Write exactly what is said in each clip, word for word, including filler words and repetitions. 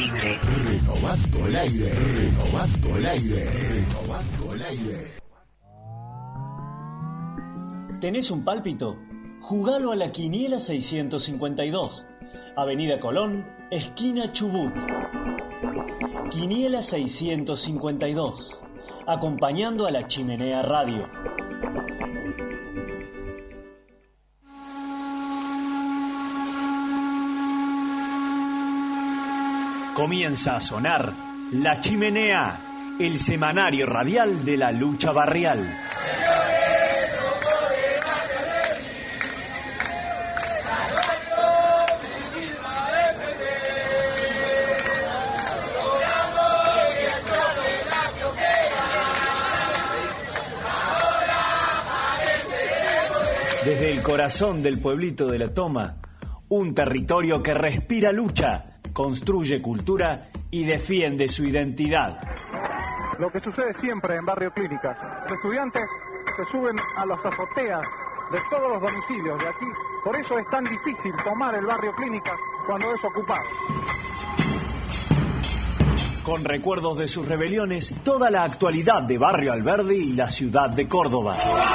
libre. Renovando el aire, renovando el aire, renovando el aire. ¿Tenés un pálpito? Jugalo a la Quiniela seiscientos cincuenta y dos. Avenida Colón, esquina Chubut. Quiniela seiscientos cincuenta y dos. Acompañando a la Chimenea Radio. Comienza a sonar La Chimenea, el semanario radial de la lucha barrial. Desde el corazón del pueblito de La Toma, un territorio que respira lucha, construye cultura y defiende su identidad. Lo que sucede siempre en Barrio Clínicas. Los estudiantes se suben a las azoteas de todos los domicilios de aquí. Por eso es tan difícil tomar el Barrio Clínicas cuando es ocupado. Con recuerdos de sus rebeliones, toda la actualidad de Barrio Alberdi y la ciudad de Córdoba.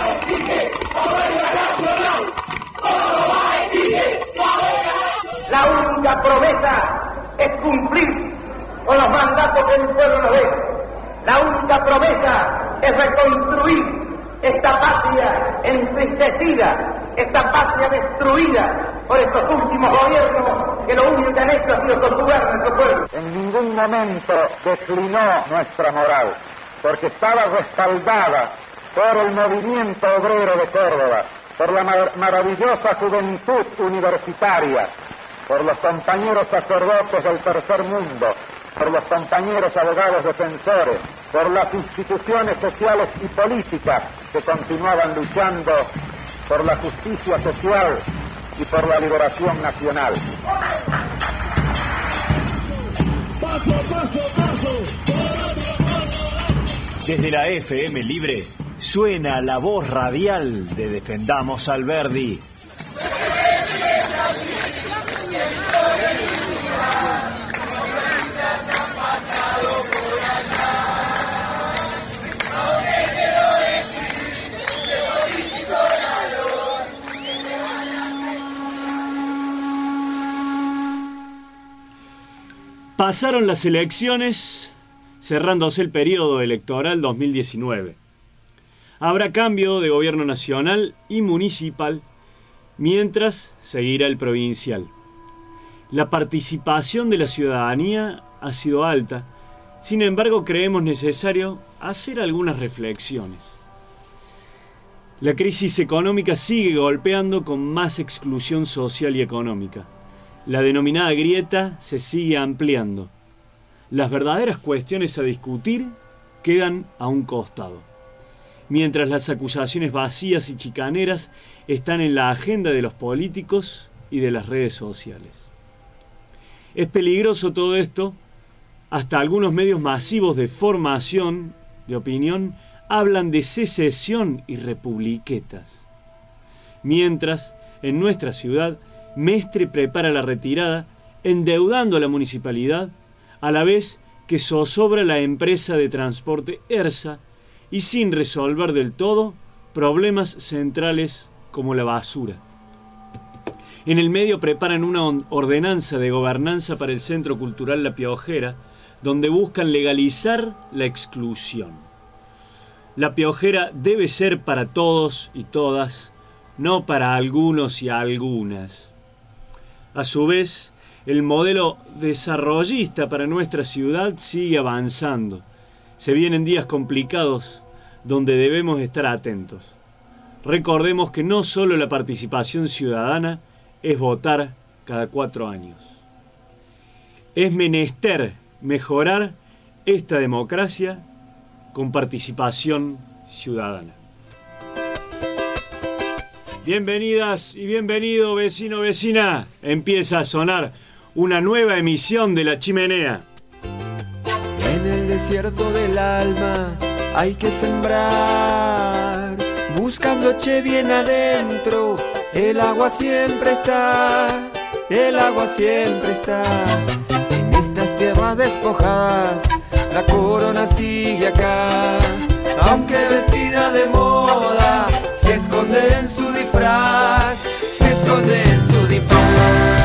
La única promesa es cumplir con los mandatos que el pueblo nos dé. La única promesa es reconstruir esta patria entristecida, esta patria destruida por estos últimos gobiernos que lo único que han hecho ha sido torturar a nuestro pueblo. En ningún momento declinó nuestra moral, porque estaba respaldada por el movimiento obrero de Córdoba, por la mar- maravillosa juventud universitaria, por los compañeros sacerdotes del tercer mundo, por los compañeros abogados defensores, por las instituciones sociales y políticas que continuaban luchando por la justicia social y por la liberación nacional. Paso, paso, paso. Desde la F M Libre suena la voz radial de Defendamos Alberdi. Pasaron las elecciones, cerrándose el periodo electoral dos mil diecinueve. Habrá cambio de gobierno nacional y municipal, mientras seguirá el provincial. La participación de la ciudadanía ha sido alta, sin embargo creemos necesario hacer algunas reflexiones. La crisis económica sigue golpeando con más exclusión social y económica. La denominada grieta se sigue ampliando. Las verdaderas cuestiones a discutir quedan a un costado, mientras las acusaciones vacías y chicaneras están en la agenda de los políticos y de las redes sociales. Es peligroso todo esto, hasta algunos medios masivos de formación de opinión hablan de secesión y republiquetas. Mientras, en nuestra ciudad, Mestre prepara la retirada, endeudando a la municipalidad, a la vez que zozobra la empresa de transporte ERSA y sin resolver del todo problemas centrales como la basura. En el medio preparan una ordenanza de gobernanza para el Centro Cultural La Piojera, donde buscan legalizar la exclusión. La Piojera debe ser para todos y todas, no para algunos y algunas. A su vez, el modelo desarrollista para nuestra ciudad sigue avanzando. Se vienen días complicados donde debemos estar atentos. Recordemos que no solo la participación ciudadana es votar cada cuatro años. Es menester mejorar esta democracia con participación ciudadana. Bienvenidas y bienvenido, vecino, vecina. Empieza a sonar una nueva emisión de La Chimenea. En el desierto del alma hay que sembrar, buscando che bien adentro. El agua siempre está, el agua siempre está. En estas tierras todas despojadas, la corona sigue acá. Aunque vestida de moda, se esconde en su disfraz, se esconde en su disfraz.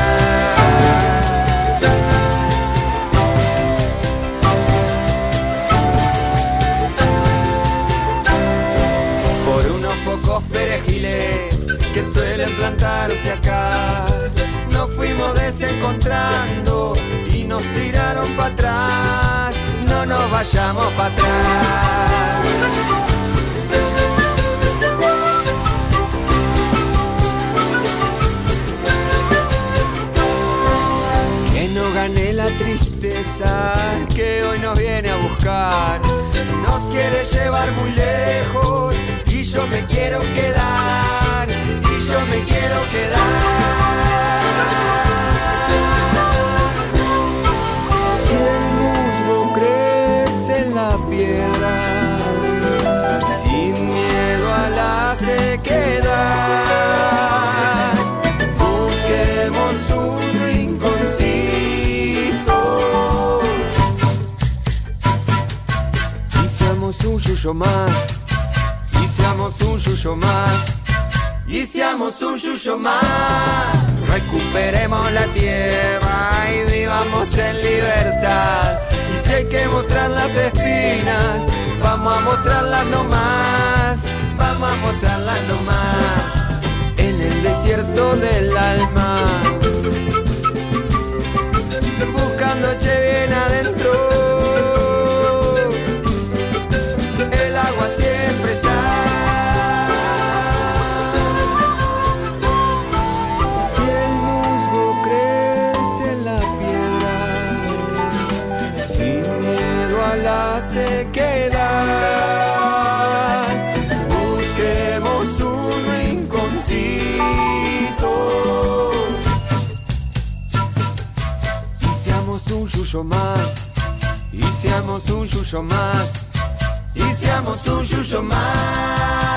Por unos pocos perejiles que suelen plantarse acá, nos fuimos desencontrando y nos tiraron para atrás. No nos vayamos para atrás. Que no gane la tristeza que hoy nos viene a buscar. Nos quiere llevar muy lejos y yo me quiero quedar, y yo me quiero quedar. Si el musgo crece en la piedra, sin miedo a la sequedad, busquemos un rinconcito y seamos un yuyo más, y seamos un yuyo más, y seamos un yuyo más. Recuperemos la tierra y vivamos en libertad. Y si hay que mostrar las espinas, vamos a mostrarlas nomás, vamos a mostrarlas nomás. En el desierto del alma, buscando che bien adentro, el agua siempre está. Si el musgo crece en la piedra, sin miedo a la sequedad, busquemos un rinconcito y seamos un yuyo más, y seamos un yuyo más, y seamos un yuyo más.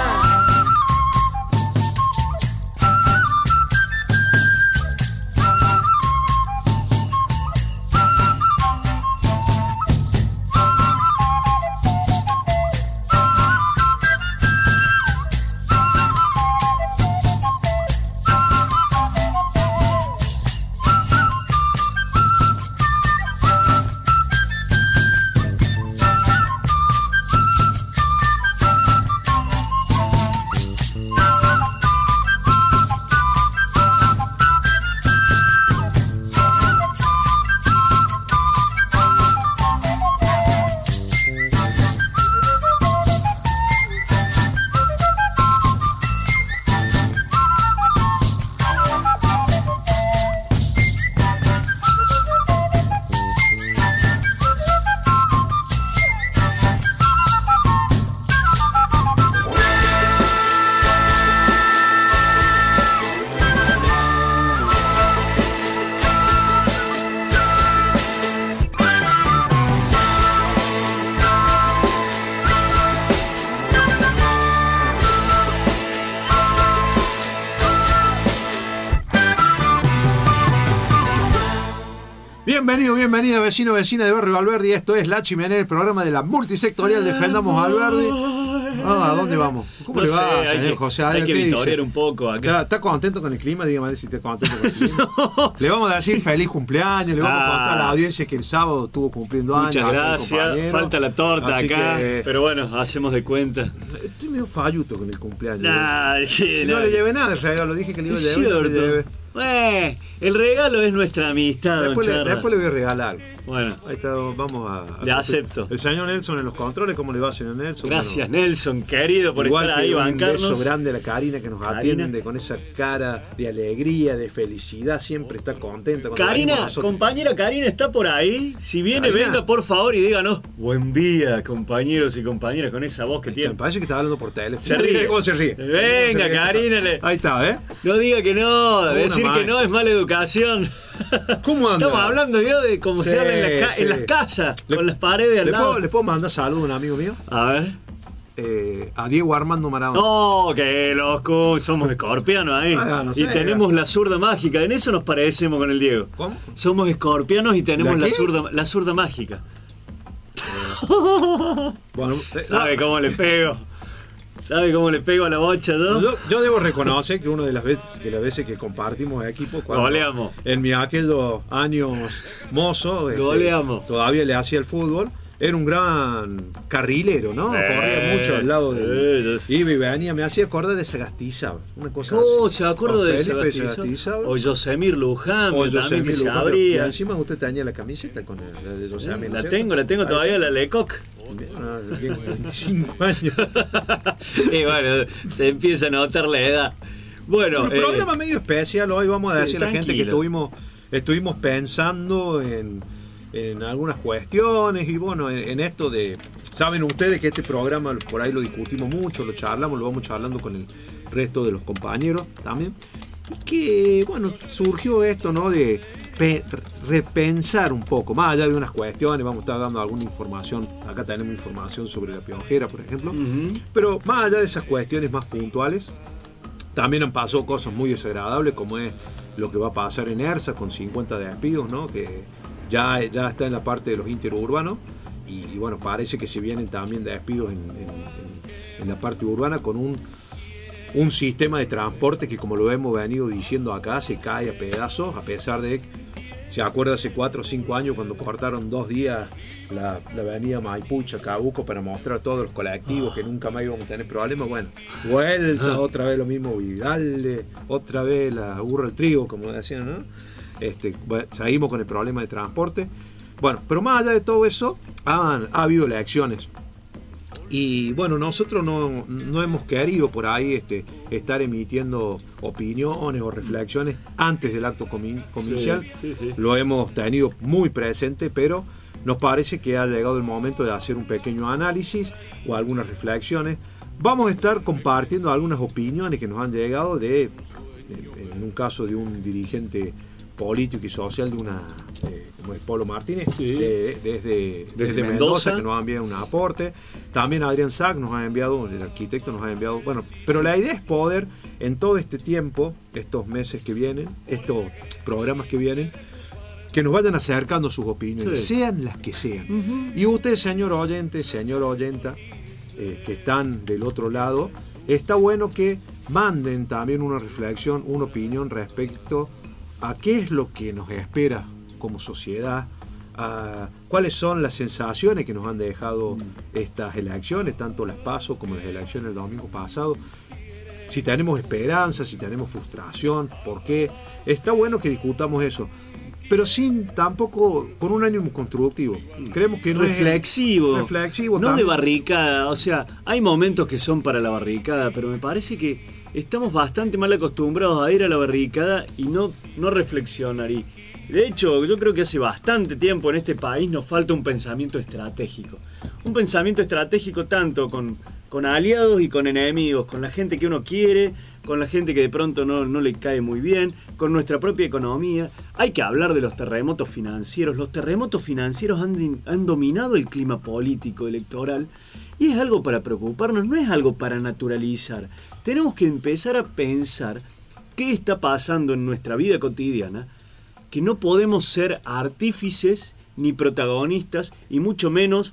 Bienvenido, bienvenida, vecino, vecina de Barrio Alberdi. Esto es La Chimenea, el programa de la multisectorial Defendamos Alberdi. Ah, ¿a dónde vamos? ¿Cómo no le va, sé, señor hay que, José? Hay que vitorear dice? un poco acá. ¿Está, ¿Está contento con el clima? Dígame si está contento con el clima. No. Le vamos a decir feliz cumpleaños, le vamos ah. a contar a la audiencia que el sábado estuvo cumpliendo años. Muchas gracias. Falta la torta Así acá, que, pero bueno, hacemos de cuenta. Estoy medio falluto con el cumpleaños. Nah, ¿eh? sí, si no, no le llevé nada de regalo, dije que le iba a llevar. No le llevé. Eh, el regalo es nuestra amistad, después, don le, después le voy a regalar. Bueno, ahí está, vamos a. a le acepto. El señor Nelson en los controles, ¿cómo le va, señor Nelson? Gracias, bueno, Nelson, querido, por igual estar ahí, bancarnos. Un beso grande a la Karina que nos Karina. atiende con esa cara de alegría, de felicidad, siempre está contenta. Karina, compañera Karina, ¿está por ahí? Si viene, Karina, venga por favor y díganos buen día, compañeros y compañeras, con esa voz que ahí tiene. Está, parece que está hablando por teléfono. Se ríe. ¿Cómo se ríe? Venga, se ríe? Karina. Le... Ahí está, ¿eh? No diga que no, decir maestra. Que no es mala educación. ¿Cómo anda? Estamos hablando yo de cómo sí, se habla en, la ca- sí. en las casas, le, con las paredes al ¿le lado. Puedo, ¿Le puedo mandar saludos a un amigo mío? A ver. eh, a Diego Armando Maradona. ¡Oh, qué loco! Somos escorpianos ahí. Ah, no sé, y tenemos la zurda mágica. En eso nos parecemos con el Diego. ¿Cómo? Somos escorpianos y tenemos ¿La la qué? zurda, la zurda mágica. Bueno, eh, ¿Sabe cómo le pego? ¿Sabe cómo le pego a la bocha, no? Yo, yo debo reconocer que una de las veces, de las veces que compartimos equipo, cuando Goleamos. en mis aquellos años mozo, este, Goleamos. todavía le hacía el fútbol, era un gran carrilero, ¿no? Eh, Corría mucho al lado de. eh, yo sé. Y venía, me hacía acordar de Sagastizabal, una cosa Oh, así. ¿se acuerda O de Felipe Sagastizabal? Sagastizabal. O Yosemir Luján, O también Yosemir que se Luján, pero- abría. y encima usted tenía la camiseta con el, la de Yosemir, ¿no La es tengo, cierto? la tengo todavía, la Lecoq. Ah, tengo veinticinco años. Y bueno, se empieza a notar la edad. Bueno, Un eh, programa medio especial hoy, vamos a sí, decir a la gente que tranquilo. estuvimos, estuvimos pensando en, en algunas cuestiones y bueno, en, en esto de, saben ustedes que este programa por ahí lo discutimos mucho, lo charlamos, lo vamos charlando con el resto de los compañeros también, y que bueno, surgió esto, ¿no? De pe- repensar un poco, más allá de unas cuestiones, vamos a estar dando alguna información, acá tenemos información sobre la piojera, por ejemplo, Ujú. pero más allá de esas cuestiones más puntuales, también han pasado cosas muy desagradables, como es lo que va a pasar en ERSA con cincuenta despidos, ¿no? Que ya, ya está en la parte de los interurbanos y, y bueno, parece que se vienen también despidos en, en- en- en la parte urbana con un, un sistema de transporte que, como lo hemos venido diciendo acá, se cae a pedazos, a pesar de que se acuerda hace cuatro o cinco años cuando cortaron dos días la, la avenida Maipú y Chacabuco para mostrar a todos los colectivos que nunca más íbamos a tener problemas. Bueno, vuelta otra vez lo mismo Vidal, otra vez la burra al trigo, como decían, ¿no? Este, bueno, seguimos con el problema de transporte. Bueno, pero más allá de todo eso, han, ha habido elecciones. Y bueno, nosotros no, no hemos querido por ahí este, estar emitiendo opiniones o reflexiones antes del acto comi- comercial. Sí, sí, sí. Lo hemos tenido muy presente, pero nos parece que ha llegado el momento de hacer un pequeño análisis o algunas reflexiones. Vamos a estar compartiendo algunas opiniones que nos han llegado de, en un caso de un dirigente político y social de una, eh, como es Pablo Martínez, Sí. de- desde, desde, Desde Mendoza, Mendoza, que nos ha enviado un aporte. También Adrián Sack nos ha enviado, el arquitecto nos ha enviado. Bueno, pero la idea es poder, en todo este tiempo, estos meses que vienen, estos programas que vienen, que nos vayan acercando sus opiniones, Sí. sean las que sean. Y usted, señor oyente, señor oyenta, eh, que están del otro lado, está bueno que manden también una reflexión, una opinión respecto a qué es lo que nos espera como sociedad, a cuáles son las sensaciones que nos han dejado estas elecciones, tanto las PASO como las elecciones del domingo pasado. Si tenemos esperanza, si tenemos frustración, ¿por qué? Está bueno que discutamos eso, pero sin tampoco, con un ánimo constructivo. Creemos que no es- reflexivo, reflexivo no de también. barricada. O sea, hay momentos que son para la barricada, pero me parece que estamos bastante mal acostumbrados a ir a la barricada y no, no reflexionar. Y de hecho, yo creo que hace bastante tiempo en este país nos falta un pensamiento estratégico. Un pensamiento estratégico tanto con, con aliados y con enemigos, con la gente que uno quiere, con la gente que de pronto no, no le cae muy bien, con nuestra propia economía. Hay que hablar de los terremotos financieros. Los terremotos financieros han, din- han dominado el clima político electoral y es algo para preocuparnos, no es algo para naturalizar. Tenemos que empezar a pensar qué está pasando en nuestra vida cotidiana, que no podemos ser artífices ni protagonistas y mucho menos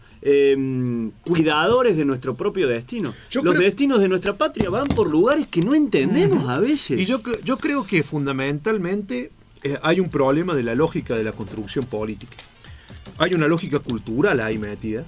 eh, cuidadores de nuestro propio destino. Yo Los creo- destinos de nuestra patria van por lugares que no entendemos a veces. Y yo, cre- yo creo que fundamentalmente eh, hay un problema de la lógica de la construcción política. Hay una lógica cultural ahí metida.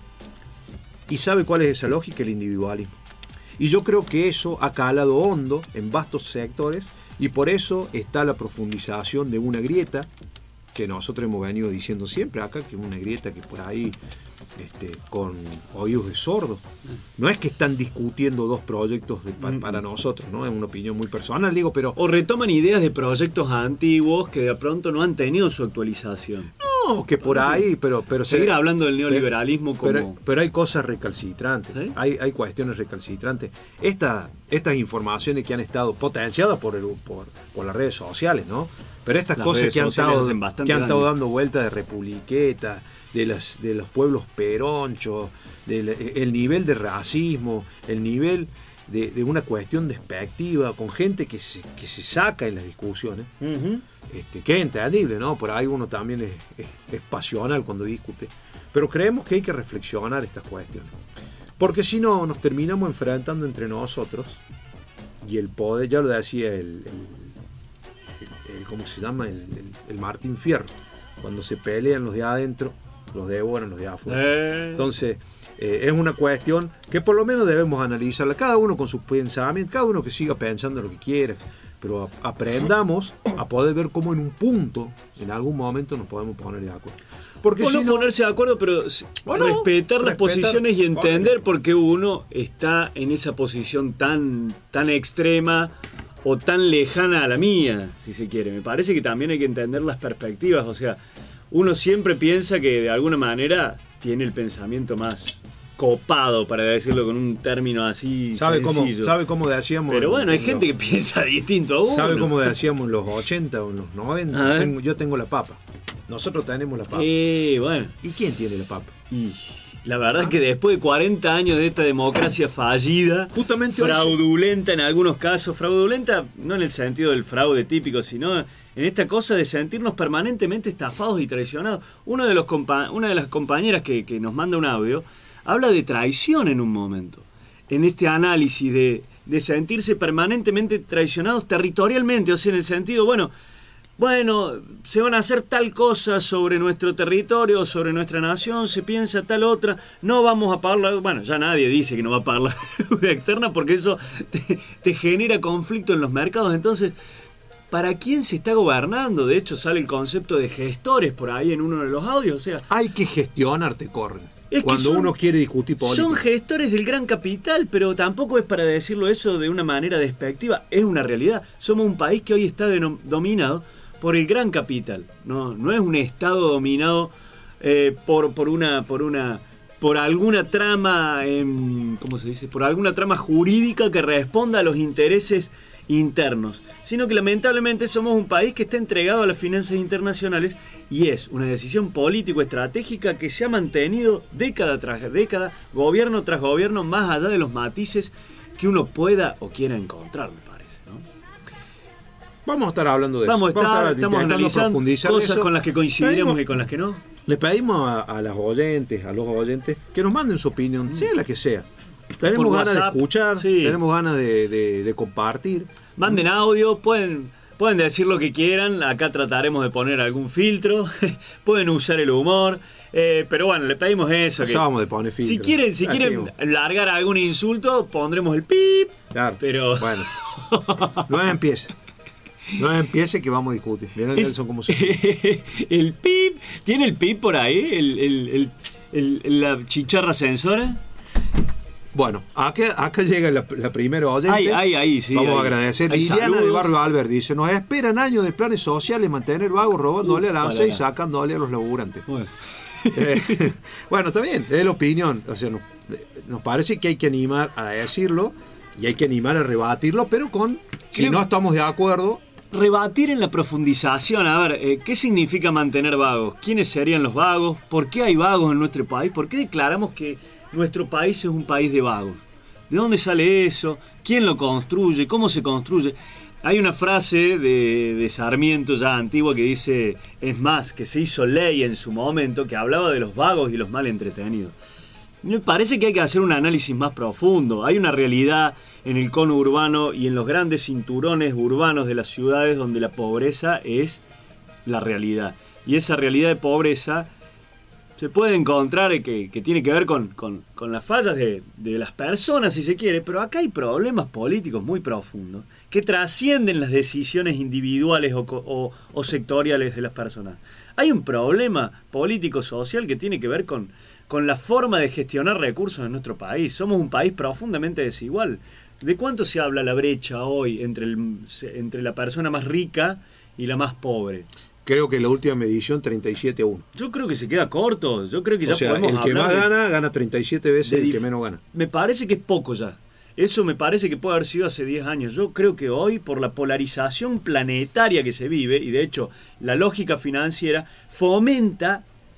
¿Y sabe cuál es esa lógica? El individualismo. Y yo creo que eso ha calado hondo en vastos sectores y por eso está la profundización de una grieta que nosotros hemos venido diciendo siempre acá, que es una grieta que por ahí este, con oídos de sordo. No es que están discutiendo dos proyectos de- pa- para nosotros, ¿no? Es una opinión muy personal, digo, pero O retoman ideas de proyectos antiguos que de pronto no han tenido su actualización. no, que por ahí, pero, pero Seguir se- hablando del neoliberalismo como... Pero, pero hay cosas recalcitrantes, ¿Eh? hay, hay cuestiones recalcitrantes. Esta, estas informaciones que han estado potenciadas por, el, por, por las redes sociales, ¿no? Pero estas Las cosas redes que han sociales estado, hacen bastante que han estado daño. dando vueltas de republiqueta de, las, de los pueblos peronchos, del, el nivel de racismo, el nivel de, de una cuestión despectiva, con gente que se, que se saca en las discusiones, uh-huh. este, que es entendible, ¿no? Por ahí uno también es, es, es pasional cuando discute, pero creemos que hay que reflexionar estas cuestiones, porque si no nos terminamos enfrentando entre nosotros y el poder, ya lo decía el, el, el, el ¿cómo se llama? El, el, el Martín Fierro, cuando se pelean los de adentro, los devoran los de afuera. Eh. Entonces, eh, es una cuestión que por lo menos debemos analizarla, cada uno con sus pensamientos, cada uno que siga pensando lo que quiera, pero a, aprendamos a poder ver cómo en un punto, en algún momento, nos podemos poner de acuerdo. Porque o si no, no ponerse de acuerdo, pero o no, respetar las respetar, posiciones y entender bueno. por qué uno está en esa posición tan, tan extrema o tan lejana a la mía, si se quiere. Me parece que también hay que entender las perspectivas, o sea, uno siempre piensa que de alguna manera tiene el pensamiento más copado, para decirlo con un término así ¿Sabe sencillo. Cómo, ¿Sabe cómo decíamos? Pero bueno, hay los, gente que piensa distinto a uno. ¿Sabe cómo decíamos en los ochenta o en los noventa? Tengo, yo tengo la papa. Nosotros tenemos la papa. Eh, bueno. ¿Y quién tiene la papa? Y la verdad es que después de cuarenta años de esta democracia fallida, justamente fraudulenta en algunos casos, fraudulenta no en el sentido del fraude típico, sino en esta cosa de sentirnos permanentemente estafados y traicionados. Uno de los compa- una de las compañeras que, que nos manda un audio habla de traición en un momento, en este análisis de, de sentirse permanentemente traicionados territorialmente, o sea, en el sentido, bueno, bueno, se van a hacer tal cosa sobre nuestro territorio, sobre nuestra nación, se piensa tal otra, no vamos a pagar la... Bueno, ya nadie dice que no va a pagar la deuda externa porque eso te, te genera conflicto en los mercados. Entonces, ¿para quién se está gobernando? De hecho, sale el concepto de gestores por ahí en uno de los audios. O sea, hay que gestionar, te corren. Es cuando son, uno quiere discutir política. Son gestores del gran capital, pero tampoco es para decirlo eso de una manera despectiva. Es una realidad. Somos un país que hoy está denom- dominado por el gran capital. No, no es un estado dominado eh, por, por una, por una, por alguna trama, eh, ¿cómo se dice? Por alguna trama jurídica que responda a los intereses internos, sino que lamentablemente somos un país que está entregado a las finanzas internacionales y es una decisión político-estratégica que se ha mantenido década tras década, gobierno tras gobierno, más allá de los matices que uno pueda o quiera encontrar, me parece, ¿no? Vamos a estar hablando de Vamos eso. A estar, Vamos a estar estamos analizando cosas eso. con las que coincidiremos pedimos, y con las que no. Le pedimos a, a las oyentes, a los oyentes, que nos manden su opinión, mm. sea la que sea. Tenemos Por ganas WhatsApp, de escuchar, sí. tenemos ganas de, de, de compartir. Manden audio, pueden, pueden decir lo que quieran, acá trataremos de poner algún filtro, pueden usar el humor, eh, pero bueno, le pedimos eso. Que vamos de poner filtro. Si quieren, si quieren largar algún insulto, pondremos el pip. Claro, pero bueno, no empiece. No empiece que vamos a discutir. Miren es, Nelson cómo se el pip, ¿tiene el pip por ahí? ¿El, el, el, el, el la chicharra sensora? Bueno, acá, acá llega la, la primera oyente. Ay, ay, ay, sí, Vamos ay, a agradecer. ay, Liliana saludos. de Barrio Albert dice: nos esperan años de planes sociales, mantener vagos, robándole uh, a la ANSA y sacándole a los laburantes. Bueno. eh, bueno, está bien, es la opinión. O sea, nos, nos parece que hay que animar a decirlo y hay que animar a rebatirlo, pero con, si Creo... no estamos de acuerdo. Rebatir en la profundización, a ver, eh, ¿qué significa mantener vagos? ¿Quiénes serían los vagos? ¿Por qué hay vagos en nuestro país? ¿Por qué declaramos que nuestro país es un país de vagos? ¿De dónde sale eso? ¿Quién lo construye? ¿Cómo se construye? Hay una frase de, de Sarmiento ya antigua que dice, es más, que se hizo ley en su momento, que hablaba de los vagos y los mal entretenidos. Me parece que hay que hacer un análisis más profundo. Hay una realidad en el cono urbano y en los grandes cinturones urbanos de las ciudades donde la pobreza es la realidad. Y esa realidad de pobreza se puede encontrar que, que tiene que ver con, con, con las fallas de, de las personas, si se quiere, pero acá hay problemas políticos muy profundos que trascienden las decisiones individuales o, o, o sectoriales de las personas. Hay un problema político-social que tiene que ver con, con la forma de gestionar recursos en nuestro país. Somos un país profundamente desigual. ¿De cuánto se habla la brecha hoy entre, el, entre la persona más rica y la más pobre? Creo que la última medición treinta y siete a uno. Yo creo que se queda corto. Yo creo que o ya sea, podemos el que hablar más de, gana, gana treinta y siete veces el que menos gana. Me parece que es poco ya. Eso me parece que puede haber sido hace diez años. Yo creo que hoy, por la polarización planetaria que se vive, y de hecho la lógica financiera fomenta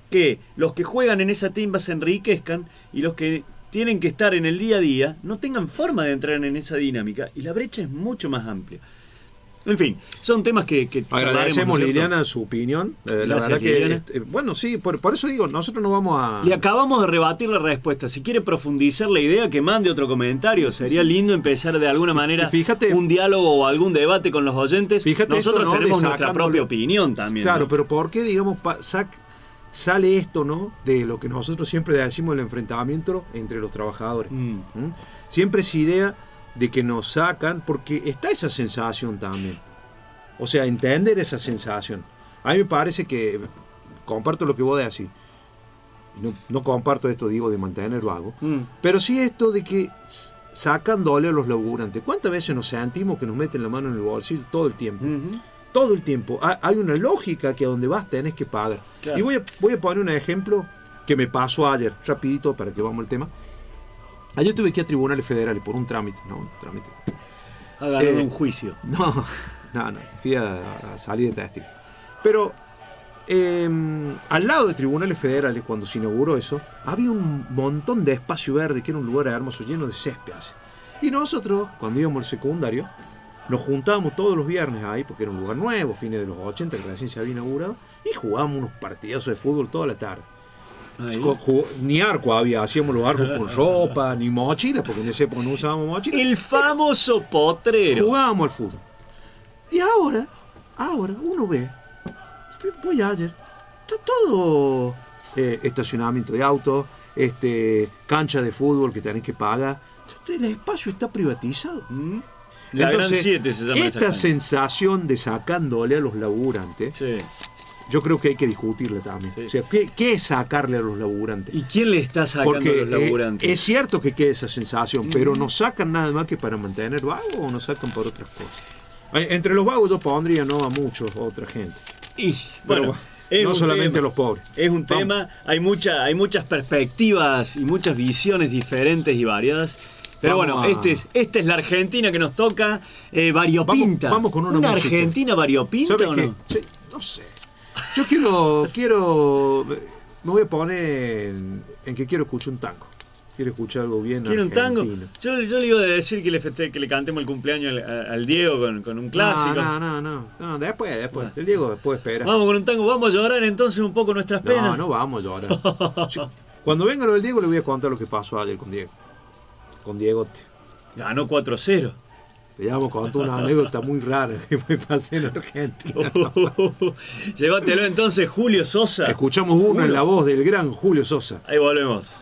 que los que juegan en esa timba se enriquezcan y los que tienen que estar en el día a día no tengan forma de entrar en esa dinámica, y la brecha es mucho más amplia. En fin, son temas que, que agradecemos, Liliana, su opinión. Eh, la verdad Liliana. que, eh, bueno, sí, por, por eso digo, nosotros no vamos a... Y acabamos de rebatir la respuesta. Si quiere profundizar la idea, que mande otro comentario. Sería lindo empezar de alguna manera fíjate, un diálogo o algún debate con los oyentes. Fíjate Nosotros esto, ¿no? tenemos De nuestra sacándolo. propia opinión también. Claro, ¿no? pero ¿por qué, digamos, pa, sac, sale esto, ¿no? De lo que nosotros siempre decimos, el enfrentamiento entre los trabajadores. Mm. ¿Mm? Siempre esa idea de que nos sacan, porque está esa sensación también. O sea, entender esa sensación. A mí me parece que, comparto lo que vos decís, no, no comparto esto, digo, de mantener vago, Mm. pero sí esto de que sacan dólares a los laburantes. ¿Cuántas veces nos sentimos que nos meten la mano en el bolsillo todo el tiempo? Uh-huh. Todo el tiempo. Hay una lógica que a donde vas tenés que pagar. Claro. Y voy a, voy a poner un ejemplo que me pasó ayer, rapidito, para que vamos al tema. Ayer tuve que ir a tribunales federales por un trámite, ¿no? Un trámite. Ha ganado Eh, un juicio. No, no, no. Fui a, a salir de testigo. Pero eh, al lado de tribunales federales, cuando se inauguró eso, había un montón de espacio verde, que era un lugar hermoso, lleno de césped. Y nosotros, cuando íbamos al secundario, nos juntábamos todos los viernes ahí, porque era un lugar nuevo, fines de los ochenta, que recién se había inaugurado, y jugábamos unos partidazos de fútbol toda la tarde. Jugó, jugó, ni arco había, hacíamos los arcos con ropa, ni mochila, porque en ese época no usábamos mochila. El famoso potrero. Jugábamos al fútbol. Y ahora, ahora, uno ve, voy ayer, está todo eh, estacionamiento de autos, este, cancha de fútbol que tenés que pagar, el espacio está privatizado. ¿Mm? La Entonces, Gran siete se llama esa esta cancha. sensación de sacándole a los laburantes, Sí. yo creo que hay que discutirla también. Sí. O sea, ¿qué, ¿qué es sacarle a los laburantes? ¿Y quién le está sacando Porque a los laburantes? eh, es cierto que queda esa sensación, pero no sacan nada más que para mantener vagos o nos sacan por otras cosas. Eh, Entre los vagos yo pondría no a muchos, a otra gente. Y, Pero bueno, es no un solamente tema. a los pobres. Es un Vamos. tema, hay, mucha, hay muchas perspectivas y muchas visiones diferentes y variadas. Pero Vamos bueno, a- este es, esta es la Argentina que nos toca, eh, variopinta. Vamos- vamos con una música. Argentina variopinta ¿Sabes o qué? no? Sí, no sé. Yo quiero, quiero, me voy a poner en, en que quiero escuchar un tango. Quiero escuchar algo bien ¿Quiere un tango? argentino. Yo, yo le iba a decir que le, feste, que le cantemos el cumpleaños al, al Diego con, con un clásico. No, no, no, no, no, después, después. El Diego después espera. Vamos con un tango, vamos a llorar entonces un poco nuestras penas. No, no vamos a llorar. Sí. Cuando venga lo del Diego le voy a contar lo que pasó ayer con Diego. Con Diegote. Ganó cuatro cero. Le vamos a contar una anécdota muy rara que me pasé en Argentina. Llévatelo entonces, Julio Sosa. Escuchamos uno en la voz del gran Julio Sosa. Ahí volvemos.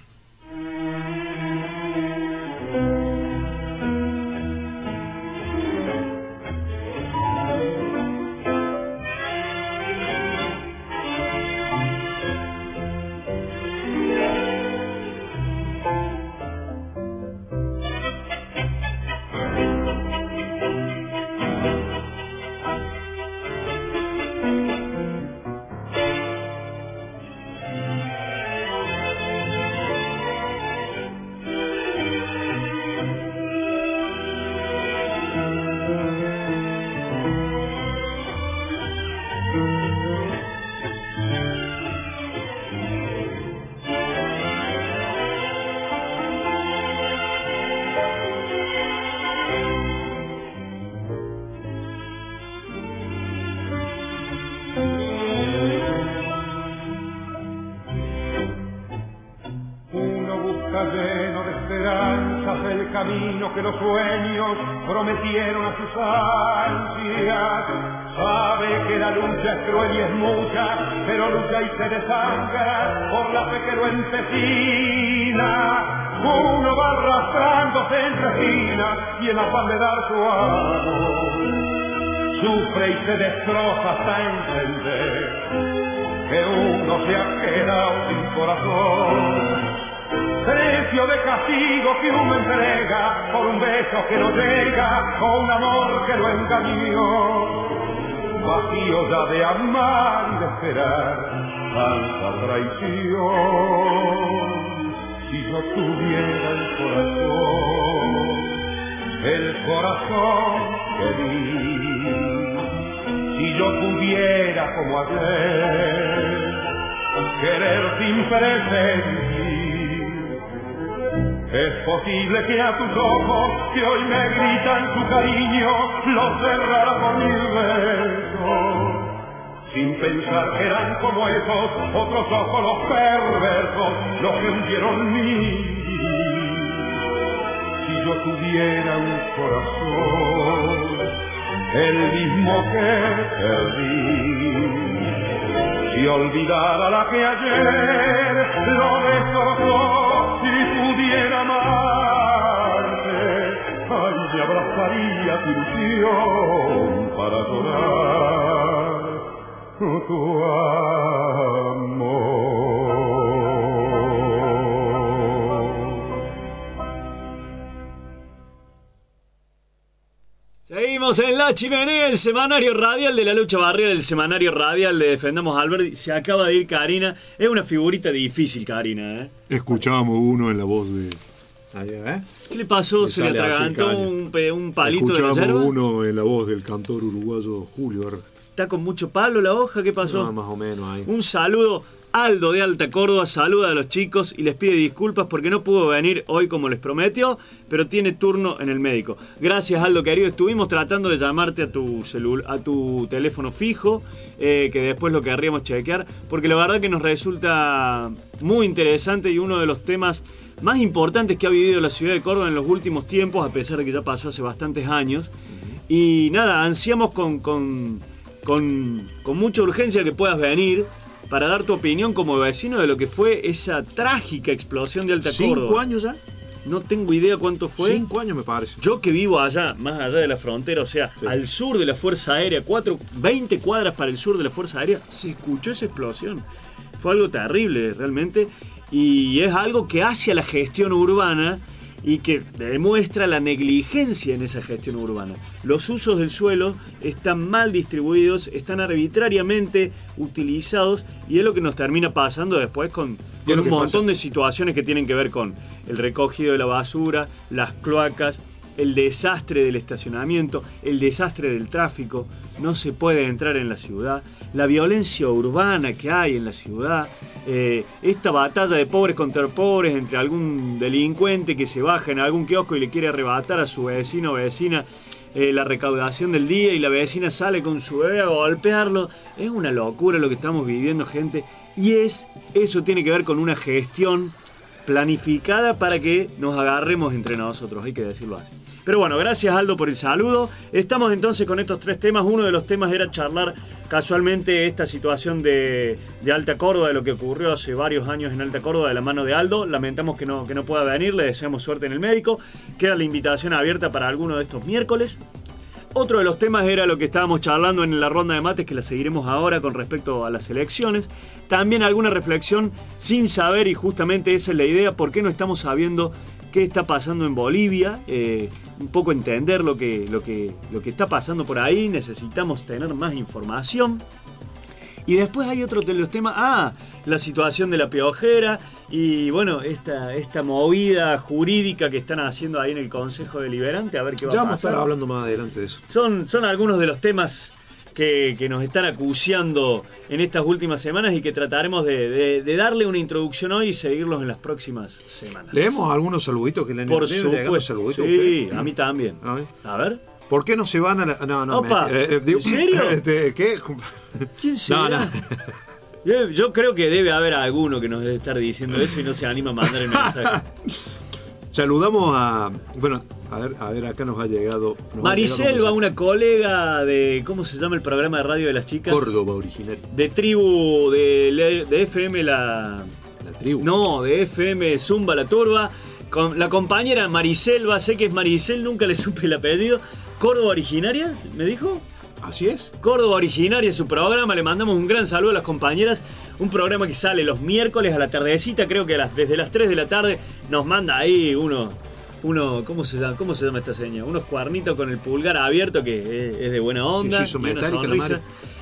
Lleno de esperanzas el camino que los sueños prometieron a sus ansias. Sabe que la lucha es cruel y es mucha, pero lucha y se desangra por la fe que lo empecina. Uno va arrastrándose entre esquinas y en afán de dar su amor sufre y se destroza hasta entender que uno se ha quedado sin corazón. Precio de castigo que uno entrega por un beso que no llega, o un amor que lo engañó. Vacío ya de amar y de esperar tanta traición. Si yo tuviera el corazón, el corazón que di, si yo pudiera como ayer querer sin presentir. Es posible que a tus ojos, que hoy me gritan su cariño, los cerrara con mis besos, sin pensar que eran como esos otros ojos los perversos, los que hundieron mi vivir. Si yo tuviera un corazón, el mismo que perdí, si olvidara la que ayer lo destrozó, si pudiera amarte, ay, me abrazaría tu ilusión para llorar tu amor. Seguimos en La Chimenea, el semanario radial de la lucha barrial, el semanario radial de Defendamos a Alberdi. Se acaba de ir Karina. Es una figurita difícil, Karina, ¿eh? Escuchábamos uno en la voz de... ¿eh? ¿Qué le pasó? Le ¿Se le sale así, atragantó caña. un, pe- un palito de la Escuchábamos yerba? uno en la voz del cantor uruguayo Julio R. ¿Está con mucho palo la hoja? ¿Qué pasó? No, más o menos ahí. Un saludo. Aldo de Alta Córdoba saluda a los chicos y les pide disculpas porque no pudo venir hoy como les prometió, pero tiene turno en el médico. Gracias, Aldo querido. Estuvimos tratando de llamarte a tu celul a tu teléfono fijo, eh, que después lo querríamos chequear, porque la verdad que nos resulta muy interesante y uno de los temas más importantes que ha vivido la ciudad de Córdoba en los últimos tiempos, a pesar de que ya pasó hace bastantes años. Y nada, ansiamos con, con, con, con mucha urgencia que puedas venir para dar tu opinión como vecino de lo que fue esa trágica explosión de Alta Córdoba. ¿Cinco años ya? No tengo idea cuánto fue. Cinco años me parece. Yo que vivo allá, más allá de la frontera, o sea, Sí. al sur de la Fuerza Aérea, cuatro, veinte cuadras para el sur de la Fuerza Aérea, se escuchó esa explosión. Fue algo terrible, realmente, y es algo que hace a la gestión urbana y que demuestra la negligencia en esa gestión urbana. Los usos del suelo están mal distribuidos, están arbitrariamente utilizados y es lo que nos termina pasando después con, Y es con lo un que montón pasa. de situaciones que tienen que ver con el recogido de la basura, las cloacas, el desastre del estacionamiento, el desastre del tráfico. No se puede entrar en la ciudad, la violencia urbana que hay en la ciudad, eh, esta batalla de pobres contra pobres entre algún delincuente que se baja en algún kiosco y le quiere arrebatar a su vecino o vecina eh, la recaudación del día y la vecina sale con su bebé a golpearlo. Es una locura lo que estamos viviendo, gente, y es eso tiene que ver con una gestión planificada para que nos agarremos entre nosotros, hay que decirlo así. Pero bueno, gracias Aldo por el saludo. Estamos entonces con estos tres temas. Uno de los temas era charlar casualmente esta situación de, de Alta Córdoba, de lo que ocurrió hace varios años en Alta Córdoba de la mano de Aldo. Lamentamos que no, que no pueda venir, le deseamos suerte en el médico. Queda la invitación abierta para alguno de estos miércoles. Otro de los temas era lo que estábamos charlando en la ronda de mates, que la seguiremos ahora con respecto a las elecciones. También alguna reflexión sin saber, y justamente esa es la idea, por qué no estamos sabiendo qué está pasando en Bolivia, eh, un poco entender lo que, lo, que, lo que está pasando por ahí, necesitamos tener más información. Y después hay otro de los temas, ah, la situación de la piojera y bueno, esta, esta movida jurídica que están haciendo ahí en el Consejo Deliberante, a ver qué va Ya a vamos a pasar. estar hablando más adelante de eso. Son, son algunos de los temas que, que nos están acuciando en estas últimas semanas y que trataremos de, de, de darle una introducción hoy y seguirlos en las próximas semanas. Leemos algunos saluditos que le han Por deben llegando supuesto. saluditos a Sí, ustedes. a mí también. A ver. A ver. ¿Por qué no se van a la.? No, no. Opa, me- eh, eh, digo- ¿en serio? Este, ¿Qué? ¿Quién será? No, no. Yo, yo creo que debe haber alguno que nos debe estar diciendo eso y no se anima a mandar el mensaje. Saludamos a. Bueno, a ver, a ver, acá nos ha llegado. nos ha Mariselva, llegado un una colega de. ¿Cómo se llama el programa de radio de las chicas? Córdoba originario. De tribu de, de F M la. La tribu. No, de F M Zumba la Turba. Con la compañera Mariselva, sé que es Maricel, nunca le supe el apellido. ¿Córdoba originaria? ¿Me dijo? Así es. Córdoba originaria es su programa, le mandamos un gran saludo a las compañeras, un programa que sale los miércoles a la tardecita, creo que a las, desde las tres de la tarde nos manda ahí uno, uno ¿cómo se llama, cómo se llama esta seña? Unos cuernitos con el pulgar abierto que es, es de buena onda, Que se hizo y una metálica la sonrisa. madre.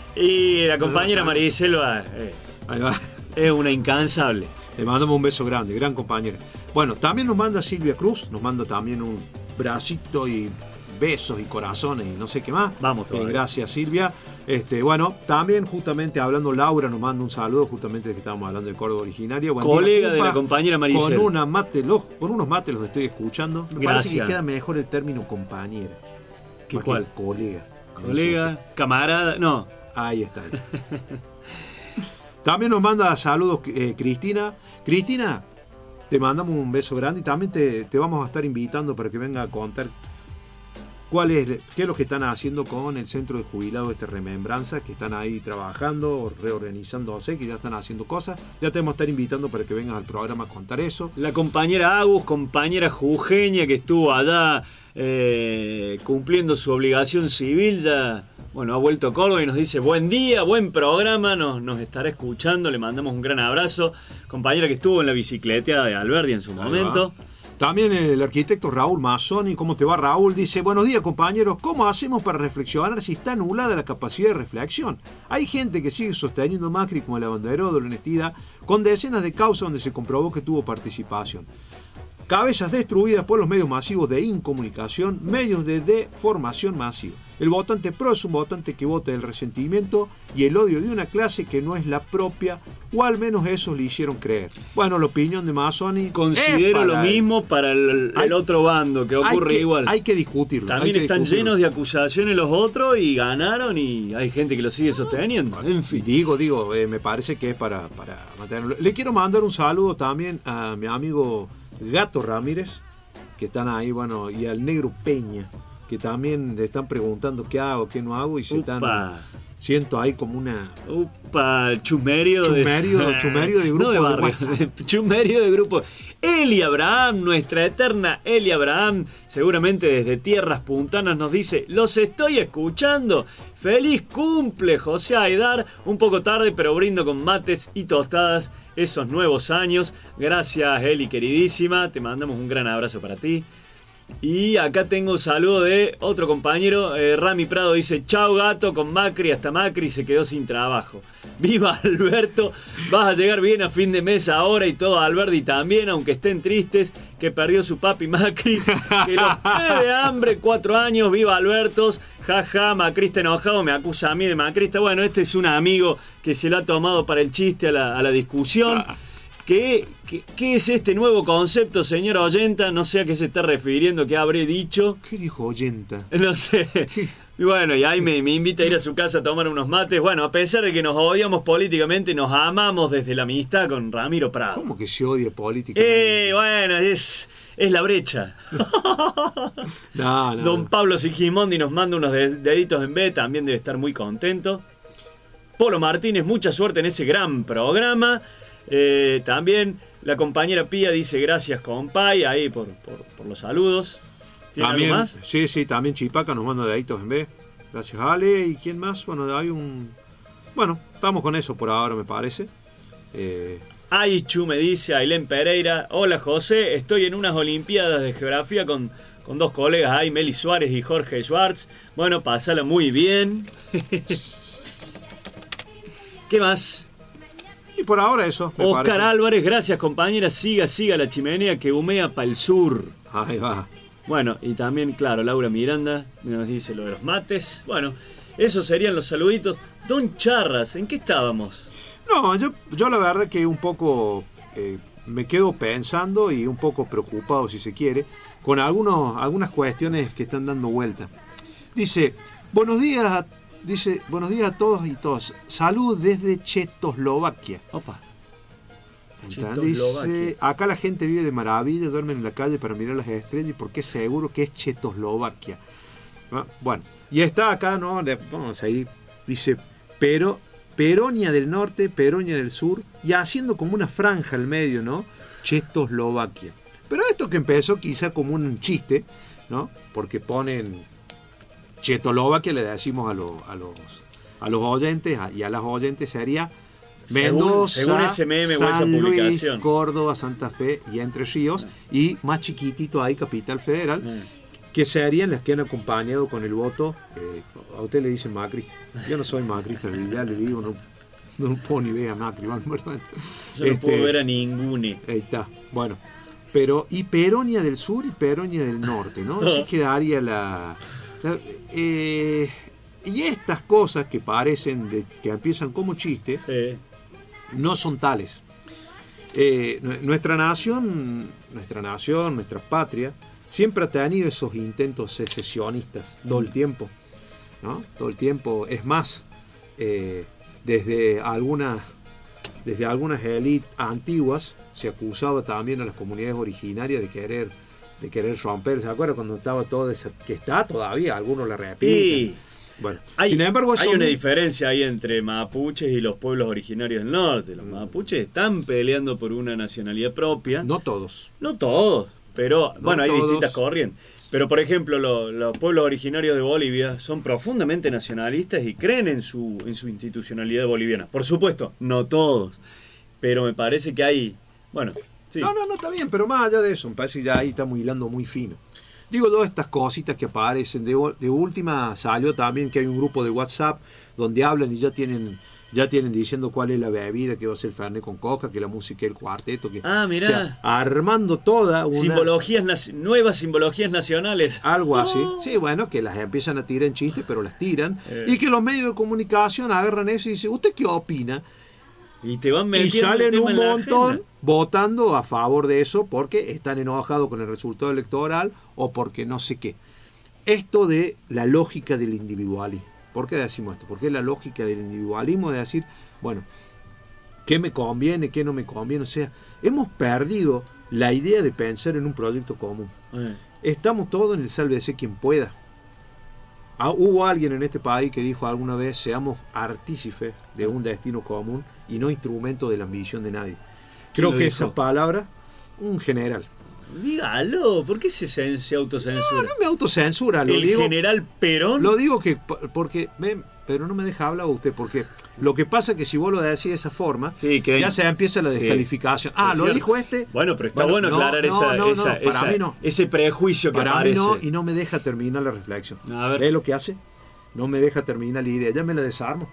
Y la compañera No, no sabe. Mariselva eh, Ahí va. es una incansable. Le mandamos un beso grande, gran compañera. Bueno, también nos manda Silvia Cruz, nos manda también un bracito y besos y corazones y no sé qué más. Vamos todavía. Eh, gracias, Silvia. Este, bueno, también justamente hablando, Laura nos manda un saludo, justamente de que estábamos hablando del Córdoba originario. Buen Colega día, de la compañera Maricel. Con, una mate, los, con unos mates los estoy escuchando. Me Gracias. parece que queda mejor el término compañera. ¿Qué Más cuál? que colega. Colega, camarada, no. Ahí está. También nos manda saludos eh, Cristina. Cristina, te mandamos un beso grande y también te, te vamos a estar invitando para que venga a contar cuál es, qué es lo que están haciendo con el centro de jubilados este Remembranza, que están ahí trabajando, reorganizándose, que ya están haciendo cosas. Ya te vamos a estar invitando para que vengas al programa a contar eso. La compañera Agus, compañera jujeña que estuvo allá eh, cumpliendo su obligación civil, ya bueno, ha vuelto a Córdoba y nos dice buen día, buen programa, nos, nos estará escuchando, le mandamos un gran abrazo. Compañera que estuvo en la bicicleta de Alberdi en su momento. También el arquitecto Raúl Mazzoni. ¿Cómo te va, Raúl? Dice, buenos días, compañeros. ¿Cómo hacemos para reflexionar si está anulada la capacidad de reflexión? Hay gente que sigue sosteniendo a Macri como el abanderado de la honestidad, con decenas de causas donde se comprobó que tuvo participación. Cabezas destruidas por los medios masivos de incomunicación, medios de deformación masiva. El votante pro es un votante que vota el resentimiento y el odio de una clase que no es la propia, o al menos eso le hicieron creer. Bueno, la opinión de Mazzoni... Considero lo él. mismo para el, Hay, el otro bando, que ocurre hay que, igual. Hay que discutirlo. También que están discutirlo. llenos de acusaciones los otros y ganaron y hay gente que lo sigue sosteniendo. En fin. Digo, digo, eh, me parece que es para, para mantenerlo. Le quiero mandar un saludo también a mi amigo Gato Ramírez, que están ahí, bueno, y al Negro Peña, que también le están preguntando qué hago, qué no hago, y se Upa. están... Siento ahí como una... Upa, chumerio, chumerio de... de... Chumerio de grupo no de, de barrio, WhatsApp. Chumerio de grupo. Eli Abraham, nuestra eterna Eli Abraham, seguramente desde tierras puntanas nos dice, los estoy escuchando. Feliz cumple, José Aidar. Un poco tarde, pero brindo con mates y tostadas esos nuevos años. Gracias, Eli, queridísima. Te mandamos un gran abrazo para ti. Y acá tengo un saludo de otro compañero, eh, Rami Prado dice, chau gato, con Macri hasta Macri se quedó sin trabajo. Viva Alberto, vas a llegar bien a fin de mes ahora y todo Alberti también, aunque estén tristes, que perdió su papi Macri, que los pide de hambre, cuatro años, viva Albertos, jaja, Macrista enojado, me acusa a mí de Macrista. Bueno, este es un amigo que se lo ha tomado para el chiste a la, a la discusión. ¿Qué, qué, ¿Qué es este nuevo concepto, señora oyenta? No sé a qué se está refiriendo, qué habré dicho. ¿Qué dijo oyenta? No sé. Y bueno, y ahí me, me invita a ir a su casa a tomar unos mates. Bueno, a pesar de que nos odiamos políticamente, nos amamos desde la amistad con Ramiro Prado. ¿Cómo que se odia políticamente? Eh, bueno, es, es la brecha. No, no, Don no. Pablo Sigimondi nos manda unos deditos en B, también debe estar muy contento. Polo Martínez, mucha suerte en ese gran programa. Eh, también la compañera Pía dice gracias compay ahí por, por, por los saludos. ¿Tiene También, algo más? Sí, sí, también Chipaca nos manda deditos en B. Gracias, Ale. ¿Y quién más? Bueno, hay un... Bueno, estamos con eso por ahora, me parece. Eh... Aichu me dice, Ailén Pereira. Hola, José. Estoy en unas olimpiadas de geografía con, con dos colegas ahí, Meli Suárez y Jorge Schwartz. Bueno, pásala muy bien. ¿Qué más? Y por ahora eso, me Oscar parece. Álvarez, gracias, compañera. Siga, siga la chimenea que humea para el sur. Ahí va. Bueno, y también, claro, Laura Miranda nos dice lo de los mates. Bueno, esos serían los saluditos. Don Charras, ¿en qué estábamos? No, yo, yo la verdad que un poco eh, me quedo pensando y un poco preocupado, si se quiere, con algunos, algunas cuestiones que están dando vuelta. Dice, buenos días a, dice, buenos días a todos y todas. Salud desde Checoslovaquia. Opa. Dice, acá la gente vive de maravilla, duermen en la calle para mirar las estrellas y porque es seguro que es Checoslovaquia. Bueno, y está acá, ¿no? Vamos a ir. Dice, pero Peronia del norte, Peronia del sur, y haciendo como una franja al medio, ¿no? Checoslovaquia. Pero esto que empezó quizá como un chiste, ¿no? Porque ponen Checoslovaquia, le decimos a, los a, los, a los oyentes, y a las oyentes sería Mendoza, según, según ese meme San o esa Luis, publicación. Córdoba, Santa Fe y Entre Ríos, y más chiquitito ahí Capital Federal, Mm. que serían las que han acompañado con el voto. Eh, a usted le dicen Macri. Yo no soy Macri, ya le digo, no, no puedo ni ver a Macri. Bueno, Yo no puedo ver a ninguno. Ahí está, bueno. Pero, y Peronia del sur y Peronia del norte, ¿no? Así quedaría la, Eh, y estas cosas que parecen, de, que empiezan como chistes, Sí. no son tales. Eh, nuestra nación, nuestra nación, nuestra patria, siempre ha tenido esos intentos secesionistas todo el tiempo, ¿no? Todo el tiempo. Es más, eh, desde algunas, desde algunas élites antiguas se acusaba también a las comunidades originarias de querer, de querer romper. ¿Se acuerdan cuando estaba todo eso? Que está todavía, algunos la repiten. Sí. Bueno, Hay, sin embargo, hay son- una diferencia ahí entre mapuches y los pueblos originarios del norte. Los mapuches están peleando por una nacionalidad propia. no todos. No todos, pero bueno, hay todos. distintas corrientes. Pero por ejemplo, lo- los pueblos originarios de Bolivia son profundamente nacionalistas y creen en su, en su institucionalidad boliviana. Por supuesto, no todos. Pero me parece que hay... Bueno, sí. No, no, no, está bien, pero más allá de eso, me parece que ya ahí estamos hilando muy fino. Digo, todas estas cositas que aparecen, de, de última salió también que hay un grupo de WhatsApp donde hablan y ya tienen ya tienen diciendo cuál es la bebida, que va a ser el Fernet con coca, que la música es el cuarteto, que Ah, mirá. o sea, armando toda una... Simbologías, naci- nuevas simbologías nacionales. Algo así. Oh. Sí, bueno, que las empiezan a tirar en chistes, pero las tiran. Eh. Y que los medios de comunicación agarran eso y dicen, ¿usted qué opina? Y te van Y metiendo el salen tema un en la montón agenda. votando a favor de eso porque están enojados con el resultado electoral o porque no sé qué. Esto de la lógica del individualismo. ¿Por qué decimos esto? Porque es la lógica del individualismo de decir, bueno, ¿qué me conviene, qué no me conviene? O sea, hemos perdido la idea de pensar en un proyecto común. Eh. Estamos todos en el sálvese quien pueda. Ah, hubo alguien en este país que dijo alguna vez, seamos artífices de un destino común y no instrumento de la ambición de nadie. ¿Quién Creo lo que dijo? esa palabra, un general. Dígalo, ¿por qué se, se, se No, autocensura? no me autocensura, lo el digo, general Perón. lo digo que p- porque, ven, pero no me deja hablar usted, porque lo que pasa es que si vos lo decís de esa forma, Sí, que- ya se empieza la sí. descalificación. Ah, Es lo cierto. dijo este. Bueno, pero está bueno, no, aclarar no, esa, no, no, esa, para esa- mí no. ese prejuicio que Para aparece. mí no, y no me deja terminar la reflexión. A ver. ¿Ves lo que hace? No me deja terminar la idea, ya me la desarmo.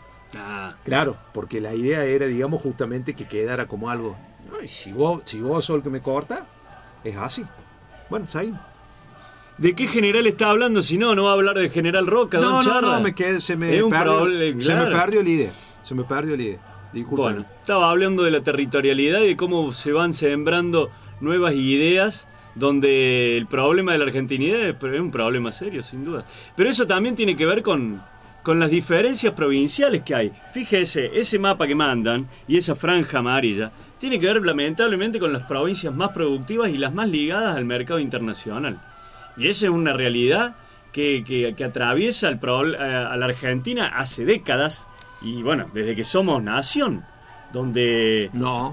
Ah, Claro, porque la idea era, digamos, justamente que quedara como algo. Ay, si vos, si vos sos el que me corta, es así. Bueno, ahí. ¿de qué general está hablando? Si no, no va a hablar del general Roca, No, don no, Charra. no, me quedé, se me Es un perdió, problema, se me claro. perdió la idea. Se me perdió la idea. Disculpa. Bueno, estaba hablando de la territorialidad y de cómo se van sembrando nuevas ideas donde el problema de la argentinidad es es un problema serio, sin duda. Pero eso también tiene que ver con, con las diferencias provinciales que hay. Fíjese, ese mapa que mandan y esa franja amarilla tiene que ver lamentablemente con las provincias más productivas y las más ligadas al mercado internacional. Y esa es una realidad que, que, que atraviesa el proble- a la Argentina hace décadas y bueno, desde que somos nación, donde... No.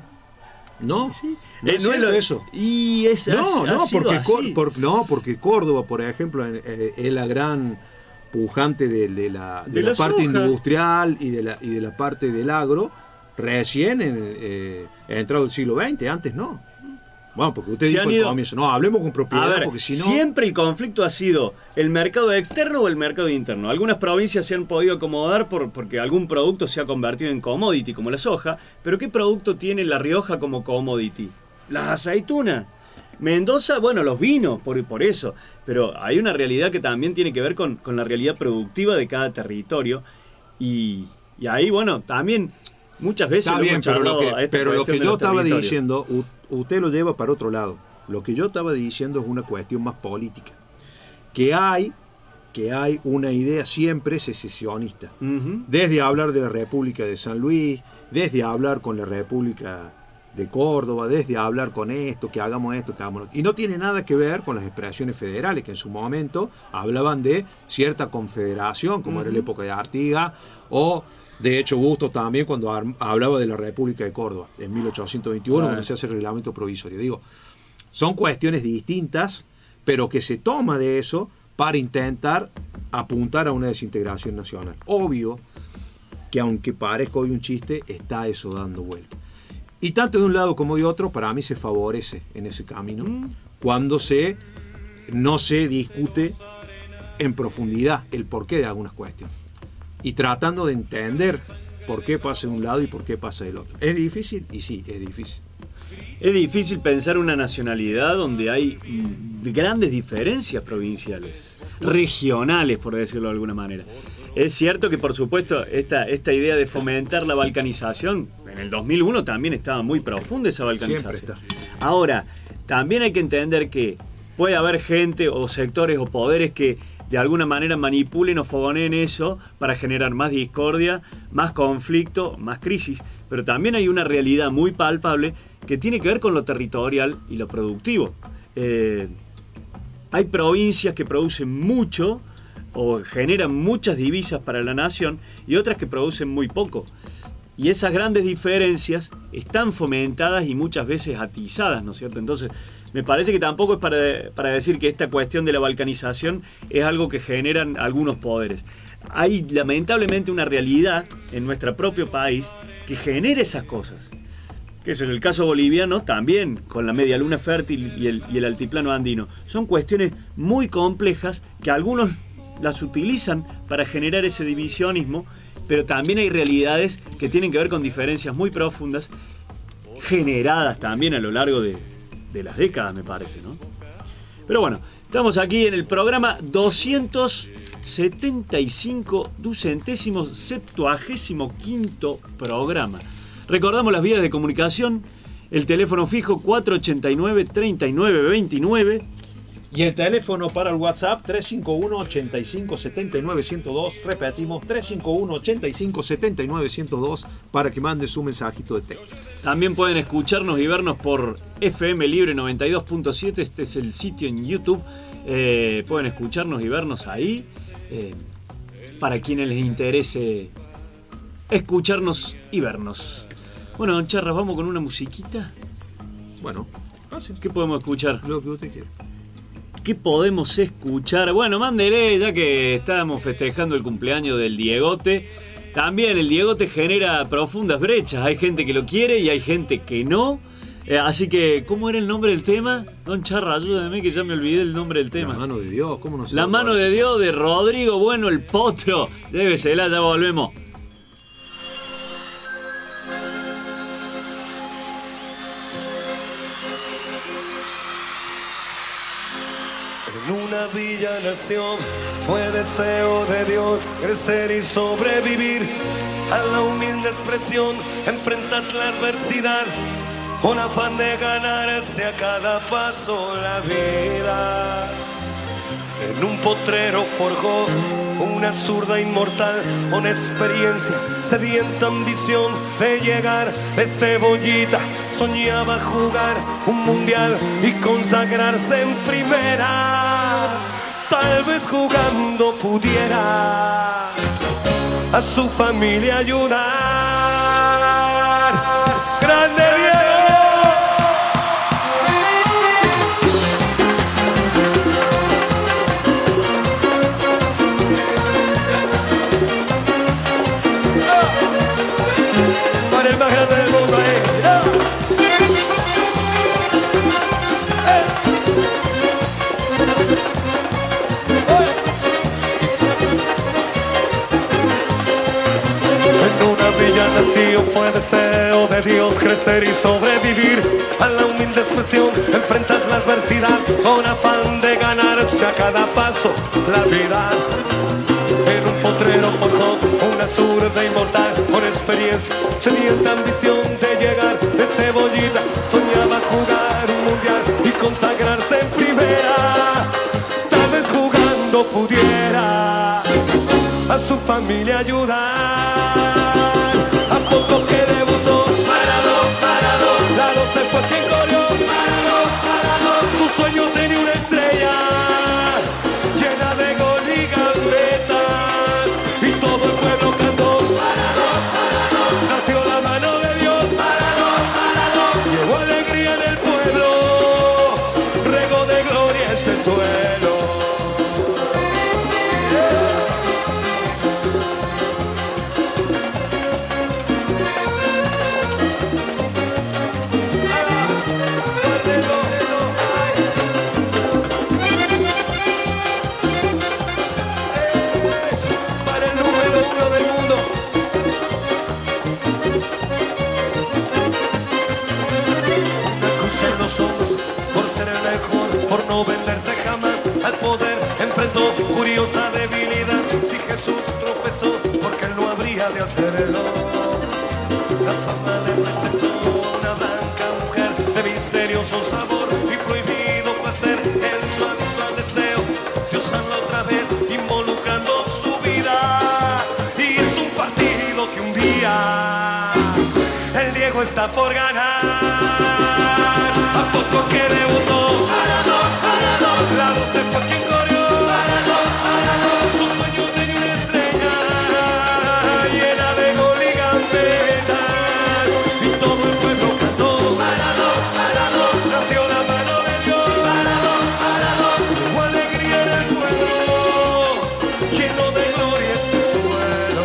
No. Sí. No Eh, es no es cierto lo- eso. Y es, No, ha- ha no, sido porque así. Cór- por- no, porque Córdoba, por ejemplo, en- eh, es la gran pujante de, de la, de De la la parte soja. industrial y de la, y de la parte del agro, recién en, eh, entrado el siglo veinte, antes no. Bueno, porque usted Se dijo han al ido- comienzo, no, hablemos con A propiedad, ver, porque si no... siempre el conflicto ha sido el mercado externo o el mercado interno. Algunas provincias se han podido acomodar por, porque algún producto se ha convertido en commodity, como la soja, pero ¿qué producto tiene La Rioja como commodity? Las aceitunas. Mendoza, bueno, los vinos, por, por eso. Pero hay una realidad que también tiene que ver con, con la realidad productiva de cada territorio. Y, y ahí, bueno, también muchas veces Está lo bien, hemos pero lo charlado que, a esta pero lo cuestión que de yo los estaba territorios. diciendo, u- usted lo lleva para otro lado. Lo que yo estaba diciendo es una cuestión más política. Que hay, que hay una idea siempre secesionista. Ujú. Desde hablar de la República de San Luis, desde hablar con la República de Córdoba, desde hablar con esto, que hagamos esto, que hagamos lo otro. Y no tiene nada que ver con las expresiones federales, que en su momento hablaban de cierta confederación, como era la época de Artigas, o de hecho Bustos también cuando ar- hablaba de la República de Córdoba, en mil ochocientos veintiuno, Claro. cuando se hace el reglamento provisorio. Digo, son cuestiones distintas, pero que se toma de eso para intentar apuntar a una desintegración nacional. Obvio que aunque parezca hoy un chiste, está eso dando vuelta. Y tanto de un lado como de otro, para mí se favorece en ese camino, cuando se no se discute en profundidad el porqué de algunas cuestiones. Y tratando de entender por qué pasa de un lado y por qué pasa del otro. ¿Es difícil? Y sí, es difícil. Es difícil pensar una nacionalidad donde hay grandes diferencias provinciales, regionales, por decirlo de alguna manera. Es cierto que, por supuesto, esta, esta idea de fomentar la balcanización, en el dos mil uno también estaba muy profunda esa balcanización. Ahora, también hay que entender que puede haber gente o sectores o poderes que de alguna manera manipulen o fogoneen eso para generar más discordia, más conflicto, más crisis. Pero también hay una realidad muy palpable que tiene que ver con lo territorial y lo productivo. Eh, hay provincias que producen mucho o generan muchas divisas para la nación y otras que producen muy poco. Y esas grandes diferencias están fomentadas y muchas veces atizadas, ¿no es cierto? Entonces, me parece que tampoco es para, para decir que esta cuestión de la balcanización es algo que generan algunos poderes. Hay lamentablemente una realidad en nuestro propio país que genera esas cosas. Que es en el caso boliviano también, con la media luna fértil y el, y el altiplano andino. Son cuestiones muy complejas que algunos las utilizan para generar ese divisionismo, pero también hay realidades que tienen que ver con diferencias muy profundas, generadas también a lo largo de, de las décadas, me parece, ¿no? Pero bueno, estamos aquí en el programa doscientos setenta y cinco, ducentésimo, septuagésimo quinto programa. Recordamos las vías de comunicación, el teléfono fijo cuatro ochenta y nueve, treinta y nueve veintinueve. Y el teléfono para el WhatsApp tres cinco uno, ochenta y cinco, setenta y nueve, ciento dos. Repetimos, tres cinco uno, ochenta y cinco, setenta y nueve, ciento dos para que mande su mensajito de texto. También pueden escucharnos y vernos por F M Libre noventa y dos punto siete. Este es el sitio en YouTube. Eh, pueden escucharnos y vernos ahí. Eh, para quienes les interese escucharnos y vernos. Bueno, don Charras, vamos con una musiquita. Bueno, ¿qué podemos escuchar? Lo que usted quiera. ¿Qué podemos escuchar? Bueno, mándele, ya que estábamos festejando el cumpleaños del Diegote. También el Diegote genera profundas brechas. Hay gente que lo quiere y hay gente que no. Eh, así que, ¿cómo era el nombre del tema? Don Charra, ayúdame que ya me olvidé el nombre del tema. La mano de Dios, ¿cómo no se La mano de Dios de Rodrigo Bueno el Potro. Llévesela, ya volvemos. En una villa nación fue deseo de Dios crecer y sobrevivir a la humilde expresión, enfrentar la adversidad con afán de ganarse a cada paso la vida. En un potrero forjó una zurda inmortal con experiencia, sedienta ambición de llegar de cebollita. Soñaba jugar un mundial y consagrarse en primera. Tal vez jugando pudiera a su familia ayudar. ¡Grande Diego! Para el más grande del mundo, eh. Nació fue deseo de Dios crecer y sobrevivir a la humilde expresión, enfrentar la adversidad con afán de ganarse a cada paso la vida. En un potrero forjó una zurda inmortal con experiencia, sedienta ambición de llegar de cebollita. Soñaba jugar un mundial y consagrarse en primera. Tal vez jugando pudiera a su familia ayudar. A poco que debutó, parado, parado, la doce fue quien corrió, parado, parado. Su sueño tenía una estrella llena de gol y gambetas, y todo el pueblo cantó, parado, parado. Nació la mano de Dios, parado, parado. Llevó alegría en el pueblo, regó de gloria este suelo. no venderse jamás al poder, enfrentó curiosa debilidad. Si Jesús tropezó, porque él no habría de hacerlo. La fama le presentó una blanca mujer de misterioso sabor y prohibido placer en su habitual deseo. Dios habla otra vez involucrando su vida, y es un partido que un día el Diego está por ganar. A poco que debutó, Maradona, Maradona, la doce fue quien corrió, Maradona, Maradona, su sueño tenía una estrella llena de gol y gambetas, y todo el pueblo cantó, Maradona, Maradona, nació la mano de Dios, Maradona, Maradona, hubo alegría en el pueblo, lleno de gloria este suelo.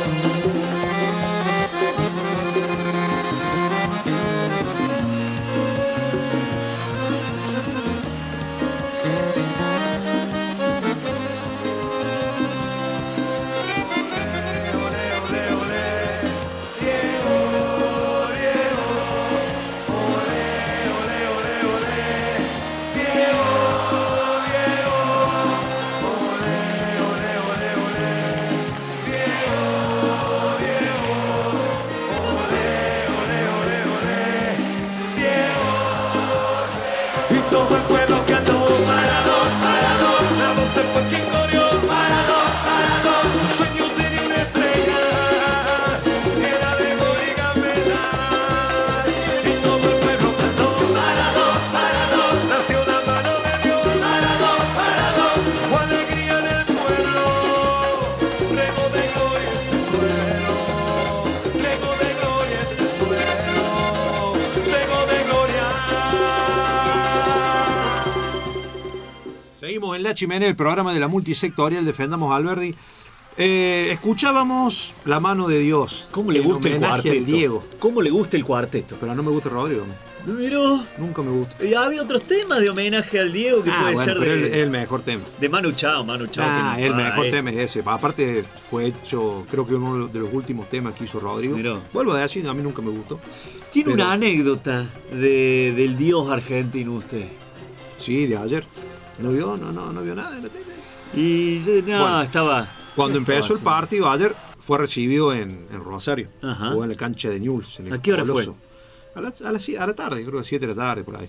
Todo el pueblo cantó, Maradona, Maradona, la doce fue quien corrió, Maradona, Maradona, su sueño tenía una estrella llena de gol y gambetas, y todo el pueblo cantó, Maradona, Maradona, nació la mano de Dios, Maradona, Maradona, hubo alegría en el pueblo, rego de gloria este suelo, rego de gloria este suelo, rego de gloria. Seguimos en La Chimenea, el programa de la multisectorial Defendamos a Alberdi. Eh, escuchábamos La mano de Dios. ¿Cómo le gusta el cuarteto? Diego. ¿Cómo le gusta el cuarteto? Pero no me gusta Rodrigo. Pero Nunca me gusta. y había otros temas de homenaje al Diego que Ah, puede bueno, ser pero de, el, el mejor tema. de Manu Chao, Manu Chao. Ah, que- el ah, mejor eh. tema es ese. Aparte fue hecho, creo que uno de los últimos temas que hizo Rodrigo. Mirá. Vuelvo a decir, a mí nunca me gustó. Tiene Pero- una anécdota de, del Dios argentino usted. Sí, de ayer. ¿No vio? No, no, no vio nada en la tele. Y yo, no, Bueno, estaba... Cuando ¿qué empezó estaba el partido ayer, fue recibido en, en Rosario. Ajá. Jugó en la cancha de Newell's. En el ¿A qué hora Coloso. A la, a, la, a la tarde, creo que siete de la tarde, por ahí.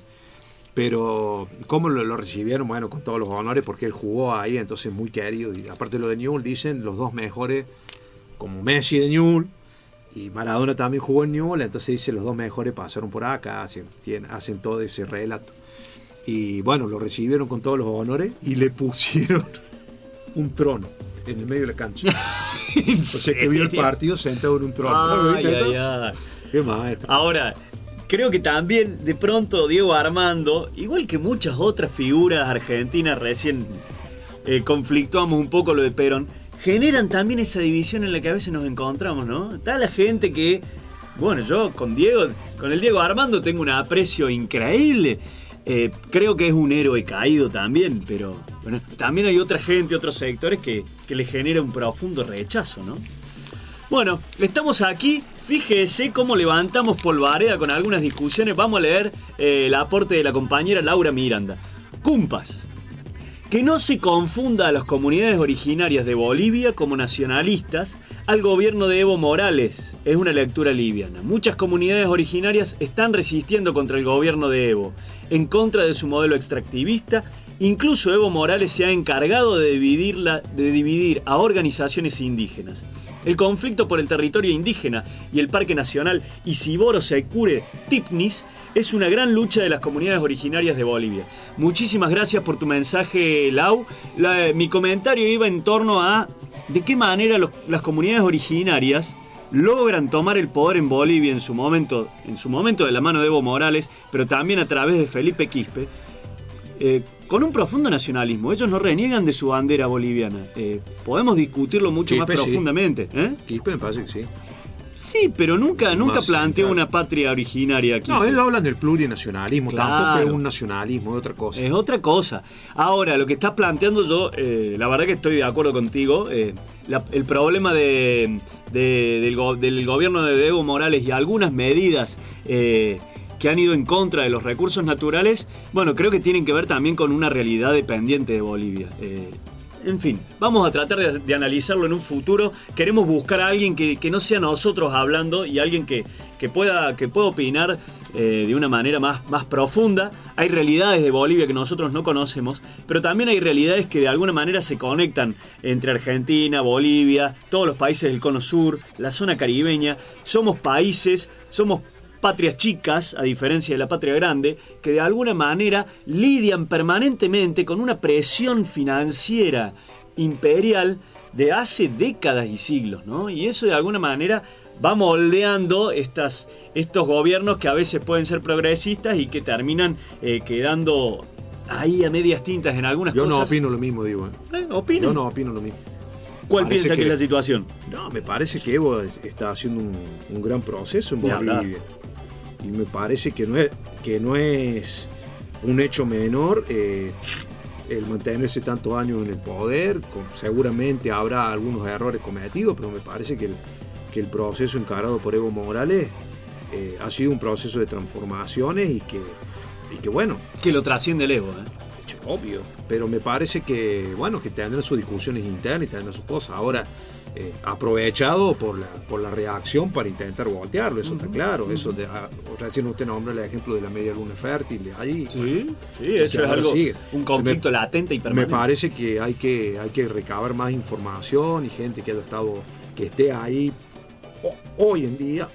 Pero, ¿cómo lo, lo recibieron? Bueno, con todos los honores, porque él jugó ahí, entonces muy querido. Y aparte lo de Newell's, dicen los dos mejores, como Messi de Newell's, y Maradona también jugó en Newell's, entonces dice los dos mejores pasaron por acá, hacen, tienen, hacen todo ese relato. Y bueno, lo recibieron con todos los honores y le pusieron un trono en el medio de la cancha. O sea que vio el partido sentado en un trono. ¿No Ay, viste eso? ay, ay. Qué maestro. Ahora, creo que también de pronto Diego Armando, igual que muchas otras figuras argentinas, recién eh, conflictuamos un poco lo de Perón, generan también esa división en la que a veces nos encontramos, ¿no? Está la gente que, bueno, yo con Diego, con el Diego Armando tengo un aprecio increíble. Eh, creo que es un héroe caído también, pero bueno, también hay otra gente, otros sectores que, que le genera un profundo rechazo, ¿no? Bueno, estamos aquí, fíjese cómo levantamos polvareda con algunas discusiones. Vamos a leer eh, el aporte de la compañera Laura Miranda. Cumpas. Que no se confunda a las comunidades originarias de Bolivia como nacionalistas al gobierno de Evo Morales. Es una lectura liviana. Muchas comunidades originarias están resistiendo contra el gobierno de Evo, en contra de su modelo extractivista. Incluso Evo Morales se ha encargado de, dividirla, de dividir a organizaciones indígenas. El conflicto por el territorio indígena y el Parque Nacional Isiboro Secure Tipnis es una gran lucha de las comunidades originarias de Bolivia. Muchísimas gracias por tu mensaje, Lau. La, mi comentario iba en torno a de qué manera los, las comunidades originarias logran tomar el poder en Bolivia en su momento, en su momento de la mano de Evo Morales, pero también a través de Felipe Quispe, eh, con un profundo nacionalismo. Ellos no reniegan de su bandera boliviana. Eh, podemos discutirlo mucho Quispe, pues más sí. profundamente. ¿eh? Quispe me parece que sí. Sí, pero nunca, nunca Más planteó central. una patria originaria aquí. No, ellos hablan del plurinacionalismo, Claro. tampoco es un nacionalismo, es otra cosa. Es otra cosa. Ahora, lo que estás planteando yo, eh, la verdad que estoy de acuerdo contigo. Eh, la- el problema de, de- del, go- del gobierno de Evo Morales y algunas medidas eh, que han ido en contra de los recursos naturales, bueno, creo que tienen que ver también con una realidad dependiente de Bolivia. Eh, en fin, vamos a tratar de, de analizarlo en un futuro. Queremos buscar a alguien que, que no sea nosotros hablando y alguien que, que, pueda, que pueda opinar eh, de una manera más, más profunda. Hay realidades de Bolivia que nosotros no conocemos, pero también hay realidades que de alguna manera se conectan entre Argentina, Bolivia, todos los países del Cono Sur, la zona caribeña. Somos países, somos patrias chicas, a diferencia de la patria grande, que de alguna manera lidian permanentemente con una presión financiera imperial de hace décadas y siglos, ¿no? Y eso de alguna manera va moldeando estas, estos gobiernos que a veces pueden ser progresistas y que terminan eh, quedando ahí a medias tintas en algunas Yo cosas. Yo no opino lo mismo, digo. ¿Eh? ¿Opina? Yo no opino lo mismo. ¿Cuál piensa que, que es la situación? No, me parece que Evo está haciendo un, un gran proceso en Bolivia. Y me parece que no es, que no es un hecho menor eh, el mantenerse tantos años en el poder. Con, seguramente habrá algunos errores cometidos, pero me parece que el, que el proceso encarado por Evo Morales eh, ha sido un proceso de transformaciones y que, y que bueno... Que lo trasciende el Evo, ¿eh? Obvio, pero me parece que, bueno, que tendrán sus discusiones internas y tendrán sus cosas. Ahora... Eh, aprovechado por la, por la reacción para intentar voltearlo, eso uh-huh, está claro. Uh-huh. Eso de, ah, recién usted nombró el ejemplo de la media luna fértil de allí. Sí, sí, eso es algo, sigue. un conflicto me, latente y permanente. Me parece que hay que hay que recabar más información y gente que haya estado, que esté ahí o, hoy en día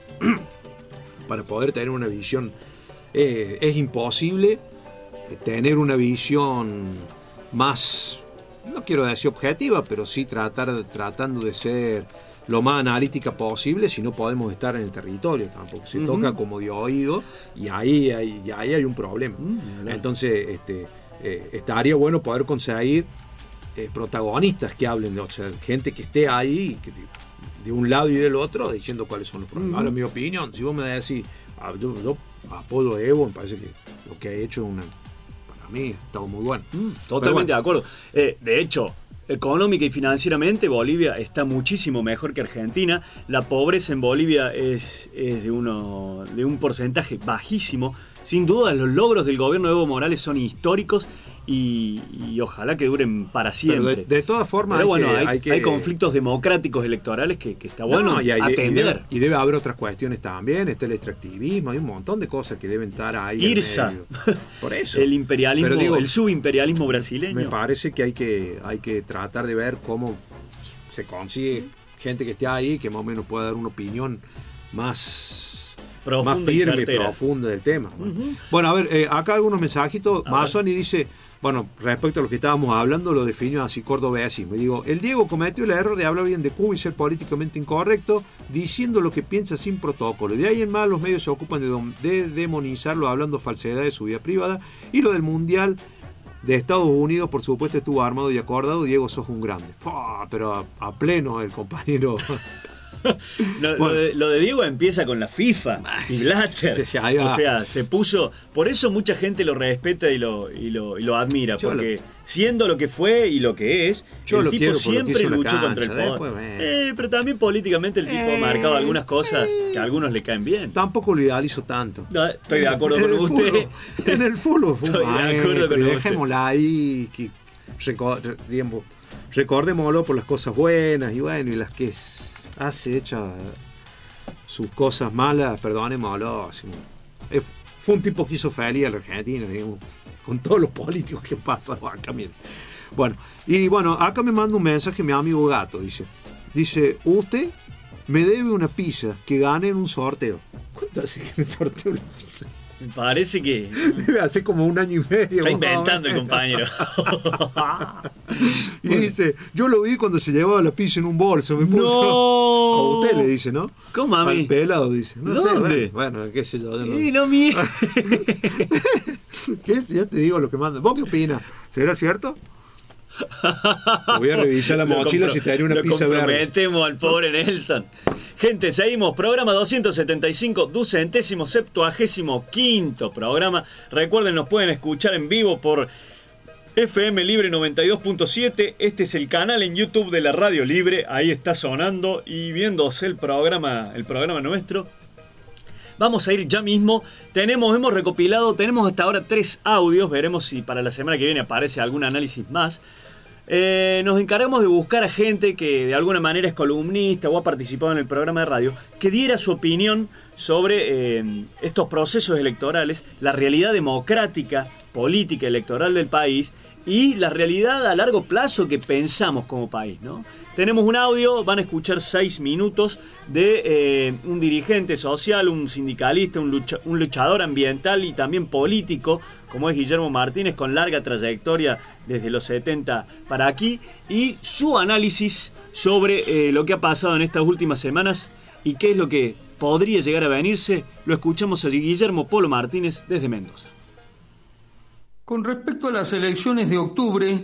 para poder tener una visión. Eh, es imposible tener una visión más, no quiero decir objetiva, pero sí tratar, tratando de ser lo más analítica posible, si no podemos estar en el territorio tampoco. Se uh-huh. toca como de oído y ahí hay, y ahí hay un problema. Uh-huh. Entonces, este, eh, estaría bueno poder conseguir eh, protagonistas que hablen, o sea, gente que esté ahí, que de, de un lado y del otro, diciendo cuáles son los problemas. Uh-huh. Ahora, mi opinión, si vos me decís, ah, yo, yo apoyo a Evo, me parece que lo que ha hecho es una... A mí está muy bueno. Mm, totalmente bueno. De acuerdo. Eh, de hecho, económica y financieramente Bolivia está muchísimo mejor que Argentina. La pobreza en Bolivia es, es de, uno, de un porcentaje bajísimo. Sin duda, los logros del gobierno de Evo Morales son históricos y, y ojalá que duren para siempre. Pero de, de todas formas, Pero hay, bueno, que, hay, hay, que... hay conflictos democráticos electorales que, que está bueno no, y hay, atender. Y debe, y debe haber otras cuestiones también. Está el extractivismo, hay un montón de cosas que deben estar ahí. IRSA. Por eso. El imperialismo, digo, el subimperialismo brasileño. Me parece que hay que hay que tratar de ver cómo se consigue gente que esté ahí, que más o menos pueda dar una opinión más... Profunda más firme y, y profunda del tema. Uh-huh. Bueno, a ver, eh, acá algunos mensajitos. Mazzoni dice, bueno, respecto a lo que estábamos hablando, lo definió así cordobesismo. Y digo, el Diego cometió el error de hablar bien de Cuba y ser políticamente incorrecto, diciendo lo que piensa sin protocolo. De ahí en más los medios se ocupan de, de demonizarlo hablando falsedad de su vida privada. Y lo del Mundial de Estados Unidos, por supuesto, estuvo armado y acordado. Diego, sos un grande. Oh, pero a, a pleno el compañero... No, bueno. lo, de, lo de Diego empieza con la FIFA y Blatter. Sí, o sea, se puso. Por eso mucha gente lo respeta y lo, y lo, y lo admira. Yo porque lo, siendo lo que fue y lo que es, yo el tipo lo siempre luchó cancha, contra el poder. Después, eh, pero también políticamente el tipo eh, ha marcado algunas cosas sí. que a algunos le caen bien. Tampoco lo idealizo tanto. No, estoy de acuerdo en con usted. Fútbol, en el fútbol fue estoy maestro, de acuerdo con dejémosla ahí. Que, record, digamos, recordémoslo por las cosas buenas y bueno, y las que es. Hace hecha sus cosas malas, perdonémoslo. Fue un tipo que hizo feliz a la Argentina, digamos, con todos los políticos que pasan acá. Miren. Bueno, y bueno, acá me manda un mensaje mi amigo Gato, dice, dice, usted me debe una pizza que gane en un sorteo. ¿Cuánto hace que me sorteo una pizza? Me parece que... Hace como un año y medio. Está inventando el compañero. Y dice, yo lo vi cuando se llevaba la pizza en un bolso. Me puso... ¡No! A usted le dice, ¿no? ¿Cómo a mí? Al pelado dice. No ¿Dónde? Sé, bueno, bueno, qué sé yo. No. Y no mí. ¿Qué? Ya te digo lo que manda. ¿Vos qué opinas? ¿Será cierto? Voy a revisar la mochila compro, si te daría una pizza verde. Lo comprometemos al pobre Nelson. Gente, seguimos. Programa doscientos setenta y cinco, ducentésimo, septuagésimo quinto programa. Recuerden, nos pueden escuchar en vivo por F M Libre noventa y dos punto siete. Este es el canal en YouTube de la Radio Libre. Ahí está sonando y viéndose el programa, el programa nuestro. Vamos a ir ya mismo. Tenemos, hemos recopilado, tenemos hasta ahora tres audios. Veremos si para la semana que viene aparece algún análisis más. Eh, nos encargamos de buscar a gente que de alguna manera es columnista o ha participado en el programa de radio, que diera su opinión sobre eh, estos procesos electorales, la realidad democrática, política, electoral del país y la realidad a largo plazo que pensamos como país, ¿no? Tenemos un audio, van a escuchar seis minutos de eh, un dirigente social, un sindicalista, un, lucha, un luchador ambiental y también político, como es Guillermo Martínez, con larga trayectoria desde los setenta para aquí, y su análisis sobre eh, lo que ha pasado en estas últimas semanas y qué es lo que podría llegar a venirse. Lo escuchamos allí, Guillermo Polo Martínez, desde Mendoza. Con respecto a las elecciones de octubre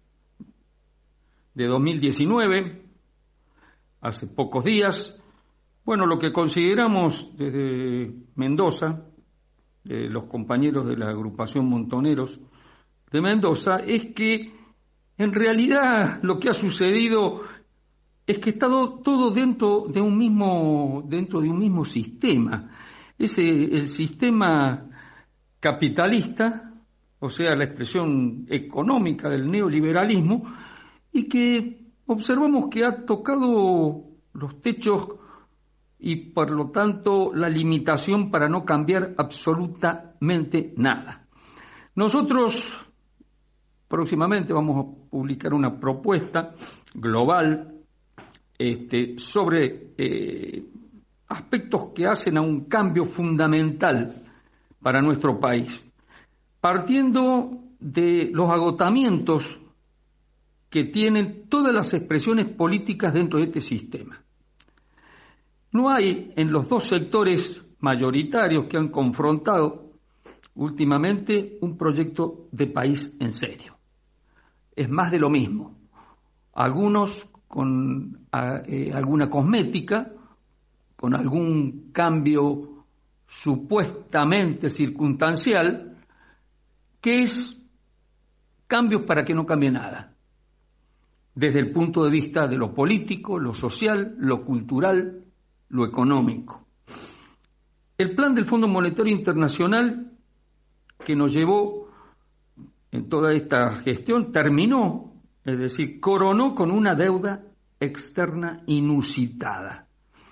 de dos mil diecinueve, hace pocos días, bueno, lo que consideramos desde Mendoza, eh, los compañeros de la agrupación Montoneros de Mendoza, es que en realidad lo que ha sucedido es que está todo dentro de un mismo, dentro de un mismo sistema. Es el sistema capitalista, o sea, la expresión económica del neoliberalismo, y que observamos que ha tocado los techos y por lo tanto la limitación para no cambiar absolutamente nada. Nosotros próximamente vamos a publicar una propuesta global este, sobre eh, aspectos que hacen a un cambio fundamental para nuestro país, partiendo de los agotamientos que tienen todas las expresiones políticas dentro de este sistema. No hay en los dos sectores mayoritarios que han confrontado últimamente un proyecto de país en serio. Es más de lo mismo. Algunos con eh, alguna cosmética, con algún cambio supuestamente circunstancial, que es cambios para que no cambie nada, desde el punto de vista de lo político, lo social, lo cultural, lo económico. El plan del Fondo Monetario Internacional que nos llevó en toda esta gestión terminó, es decir, coronó con una deuda externa inusitada.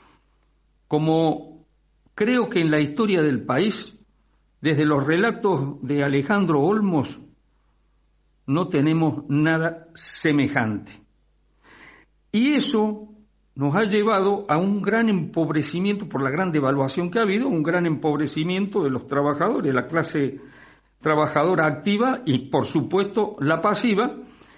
Como creo que en la historia del país, desde los relatos de Alejandro Olmos, no tenemos nada semejante. Y eso nos ha llevado a un gran empobrecimiento por la gran devaluación que ha habido, un gran empobrecimiento de los trabajadores, la clase trabajadora activa y, por supuesto, la pasiva,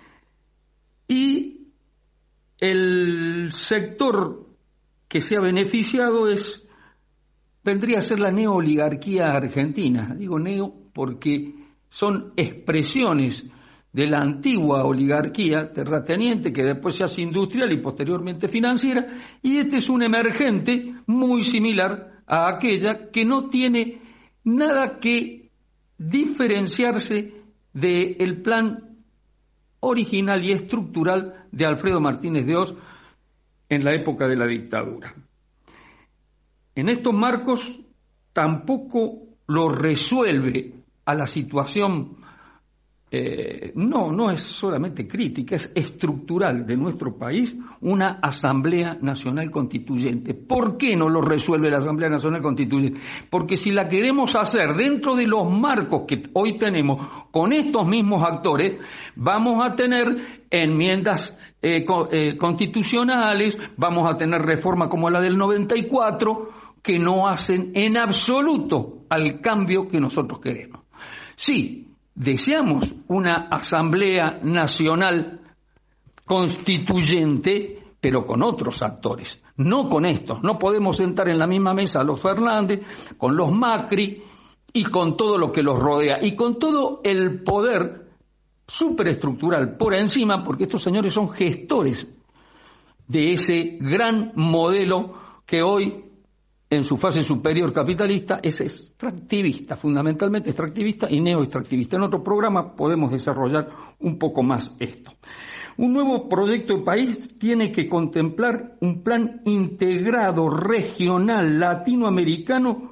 y el sector que se ha beneficiado es vendría a ser la neoligarquía argentina. Digo neo porque son expresiones de la antigua oligarquía terrateniente que después se hace industrial y posteriormente financiera, y este es un emergente muy similar a aquella que no tiene nada que diferenciarse del plan original y estructural de Alfredo Martínez de Hoz en la época de la dictadura. En estos marcos tampoco lo resuelve a la situación, eh, no, no es solamente crítica, es estructural de nuestro país, una Asamblea Nacional Constituyente. ¿Por qué no lo resuelve la Asamblea Nacional Constituyente? Porque si la queremos hacer dentro de los marcos que hoy tenemos, con estos mismos actores, vamos a tener enmiendas eh, co- eh, constitucionales, vamos a tener reforma como la del noventa y cuatro, que no hacen en absoluto al cambio que nosotros queremos. Sí, deseamos una Asamblea Nacional Constituyente, pero con otros actores, no con estos. No podemos sentar en la misma mesa a los Fernández, con los Macri y con todo lo que los rodea, y con todo el poder superestructural por encima, porque estos señores son gestores de ese gran modelo que hoy, en su fase superior capitalista, es extractivista, fundamentalmente extractivista y neoextractivista. En otro programa podemos desarrollar un poco más esto. Un nuevo proyecto de país tiene que contemplar un plan integrado regional latinoamericano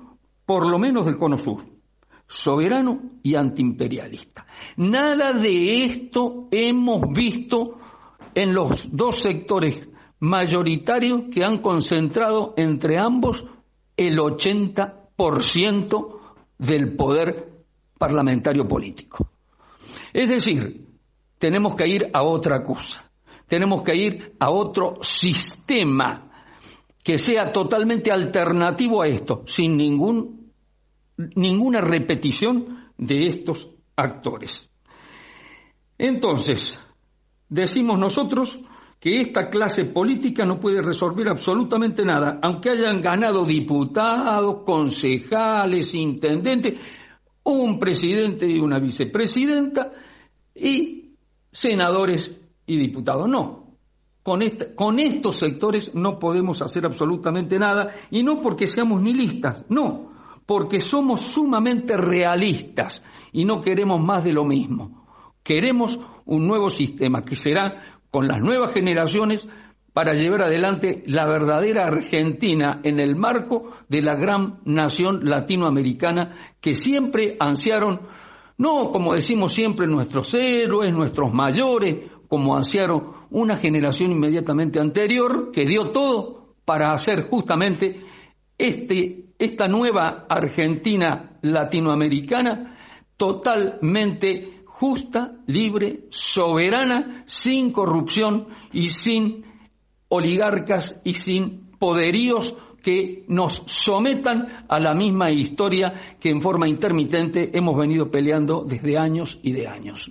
por lo menos del Cono Sur, soberano y antiimperialista. Nada de esto hemos visto en los dos sectores mayoritarios que han concentrado entre ambos el ochenta por ciento del poder parlamentario político. Es decir, tenemos que ir a otra cosa, tenemos que ir a otro sistema que sea totalmente alternativo a esto, sin ningún, ninguna repetición de estos actores. Entonces, decimos nosotros que esta clase política no puede resolver absolutamente nada, aunque hayan ganado diputados, concejales, intendentes, un presidente y una vicepresidenta y senadores y diputados. No, con, esta, con estos sectores no podemos hacer absolutamente nada, y no porque seamos nihilistas, no, porque somos sumamente realistas y no queremos más de lo mismo. Queremos un nuevo sistema que será con las nuevas generaciones para llevar adelante la verdadera Argentina en el marco de la gran nación latinoamericana que siempre ansiaron, no como decimos siempre nuestros héroes, nuestros mayores, como ansiaron una generación inmediatamente anterior que dio todo para hacer justamente este, esta nueva Argentina latinoamericana totalmente justa, libre, soberana, sin corrupción y sin oligarcas y sin poderíos que nos sometan a la misma historia que en forma intermitente hemos venido peleando desde años y de años.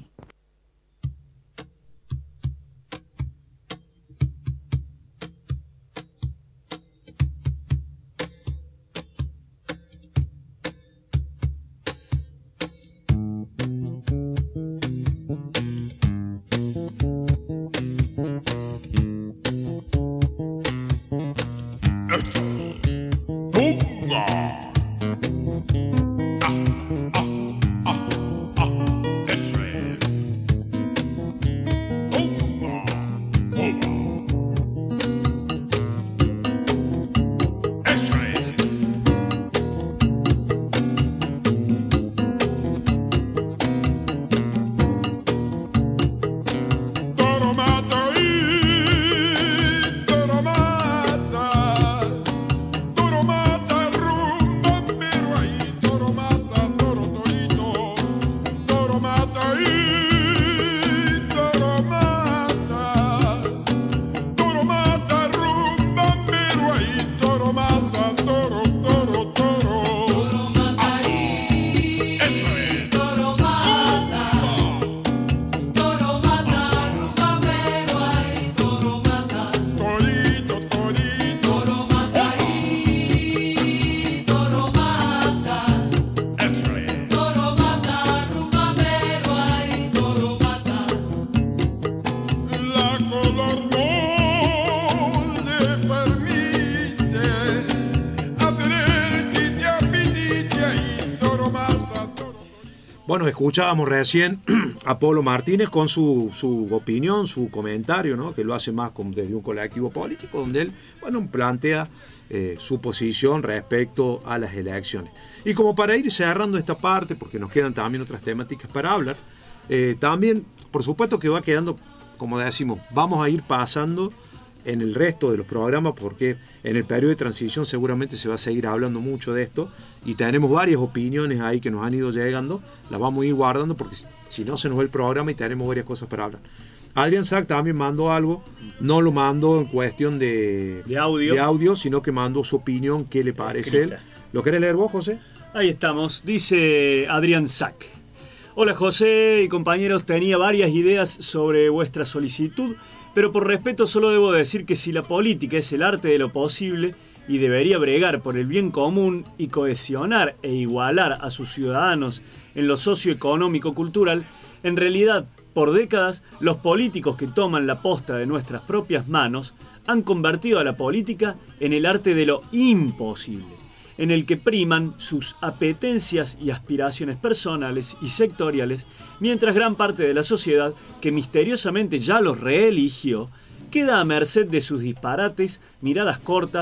Bueno, escuchábamos recién a Polo Martínez con su, su opinión, su comentario, ¿no? Que lo hace más como desde un colectivo político, donde él, bueno, plantea eh, su posición respecto a las elecciones. Y como para ir cerrando esta parte, porque nos quedan también otras temáticas para hablar, eh, también, por supuesto que va quedando, como decimos, vamos a ir pasando en el resto de los programas, porque en el periodo de transición seguramente se va a seguir hablando mucho de esto, y tenemos varias opiniones ahí que nos han ido llegando, las vamos a ir guardando porque si no se nos va el programa y tenemos varias cosas para hablar. Adrián Sack también mandó algo, no lo mandó en cuestión de, de, audio. de audio, sino que mandó su opinión, qué le parece él. ¿Lo querés leer vos, José? Ahí estamos, dice Adrián Sack. Hola José y compañeros, tenía varias ideas sobre vuestra solicitud, pero por respeto solo debo decir que si la política es el arte de lo posible y debería bregar por el bien común y cohesionar e igualar a sus ciudadanos en lo socioeconómico-cultural, en realidad, por décadas, los políticos que toman la posta de nuestras propias manos han convertido a la política en el arte de lo imposible, en el que priman sus apetencias y aspiraciones personales y sectoriales, mientras gran parte de la sociedad, que misteriosamente ya los reeligió, queda a merced de sus disparates, miradas cortas,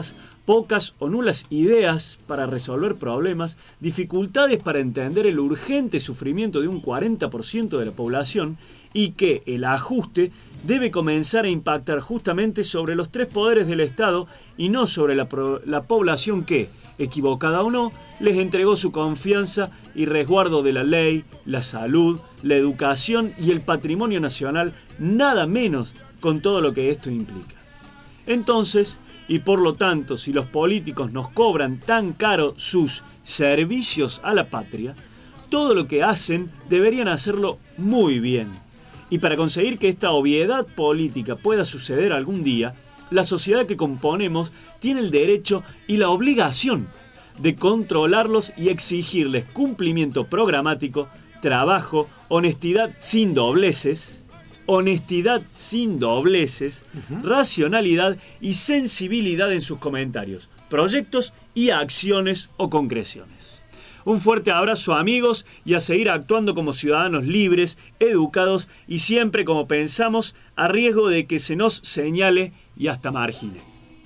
pocas o nulas ideas para resolver problemas, dificultades para entender el urgente sufrimiento de un cuarenta por ciento de la población y que el ajuste debe comenzar a impactar justamente sobre los tres poderes del Estado y no sobre la, pro- la población que, equivocada o no, les entregó su confianza y resguardo de la ley, la salud, la educación y el patrimonio nacional, nada menos con todo lo que esto implica. Entonces, y por lo tanto, si los políticos nos cobran tan caro sus servicios a la patria, todo lo que hacen deberían hacerlo muy bien. Y para conseguir que esta obviedad política pueda suceder algún día, la sociedad que componemos tiene el derecho y la obligación de controlarlos y exigirles cumplimiento programático, trabajo, honestidad sin dobleces, honestidad sin dobleces, uh-huh. racionalidad y sensibilidad en sus comentarios, proyectos y acciones o concreciones. Un fuerte abrazo, amigos, y a seguir actuando como ciudadanos libres, educados y siempre como pensamos, a riesgo de que se nos señale y hasta margine.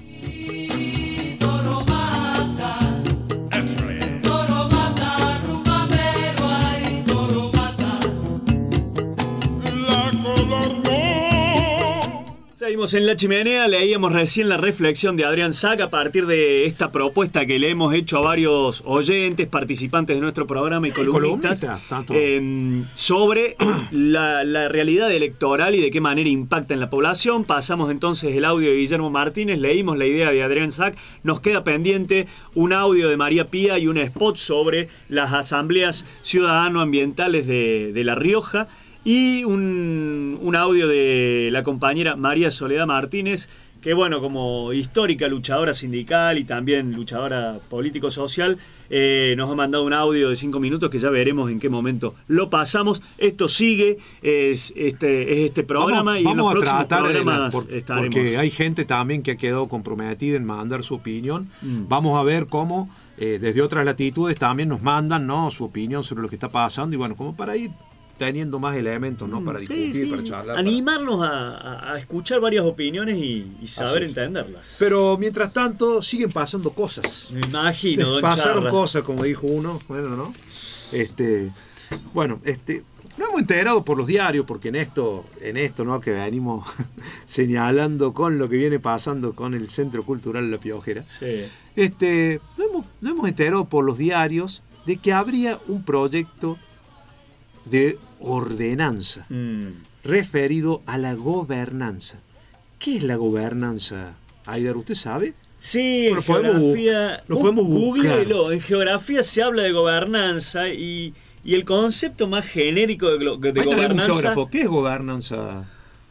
Seguimos en La Chimenea, leíamos recién la reflexión de Adrián Sack a partir de esta propuesta que le hemos hecho a varios oyentes, participantes de nuestro programa y columnistas, eh, sobre la, la realidad electoral y de qué manera impacta en la población. Pasamos entonces el audio de Guillermo Martínez, leímos la idea de Adrián Sack, nos queda pendiente un audio de María Pía y un spot sobre las asambleas ciudadano-ambientales de, de La Rioja. Y un, un audio de la compañera María Soledad Martínez, que bueno, como histórica luchadora sindical y también luchadora político-social, eh, nos ha mandado un audio de cinco minutos que ya veremos en qué momento lo pasamos. Esto sigue, es este, es este programa vamos, y vamos en los próximos programas la, por, estaremos. Porque hay gente también que ha quedado comprometida en mandar su opinión. Mm. Vamos a ver cómo eh, desde otras latitudes también nos mandan, ¿no?, su opinión sobre lo que está pasando y bueno, como para ir teniendo más elementos, ¿no?, para discutir, sí, sí. para charlar. Animarnos para... a, a escuchar varias opiniones y, y saber entenderlas. Pero mientras tanto siguen pasando cosas. Me imagino, don Pasaron Charla. cosas, como dijo uno. Bueno, ¿no? Este, bueno, este, no hemos enterado por los diarios, porque en esto, en esto, ¿no?, que venimos señalando con lo que viene pasando con el Centro Cultural La Piojera. Sí. Este, no hemos, no hemos enterado por los diarios de que habría un proyecto de ordenanza mm. referido a la gobernanza. ¿Qué es la gobernanza, Aidar? ¿Usted sabe? Sí, en geografía, lo podemos googleelo. En geografía se habla de gobernanza y, y el concepto más genérico de, de, de gobernanza. Un geógrafo. ¿Qué es gobernanza,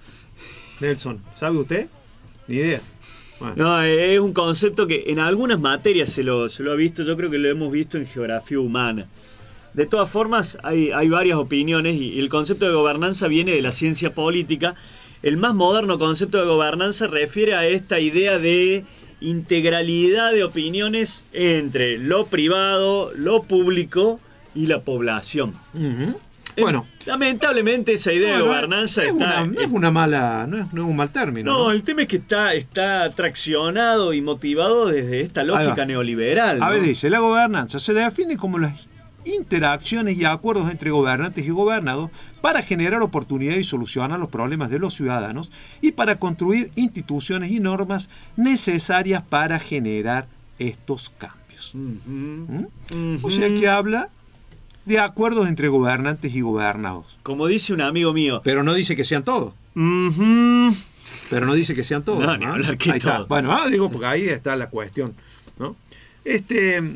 Nelson? ¿Sabe usted? Ni idea. Bueno. No, es un concepto que en algunas materias se lo, se lo ha visto. Yo creo que lo hemos visto en geografía humana. De todas formas, hay, hay varias opiniones y el concepto de gobernanza viene de la ciencia política. El más moderno concepto de gobernanza refiere a esta idea de integralidad de opiniones entre lo privado, lo público y la población. Uh-huh. Bueno, eh, lamentablemente esa idea no, de gobernanza no es está... Una, no es una mala, no es, no es un mal término. No, ¿no? el tema es que está, está traccionado y motivado desde esta lógica neoliberal. A ¿no? ver, dice, la gobernanza se define como las interacciones y acuerdos entre gobernantes y gobernados para generar oportunidades y solucionar los problemas de los ciudadanos y para construir instituciones y normas necesarias para generar estos cambios. Uh-huh. ¿Mm? Uh-huh. O sea que habla de acuerdos entre gobernantes y gobernados. Como dice un amigo mío. Pero no dice que sean todos. Uh-huh. Pero no dice que sean todos. No, ni ¿no? hablar que ahí todo. Está. Bueno, ah, digo, porque ahí está la cuestión, ¿no? Este...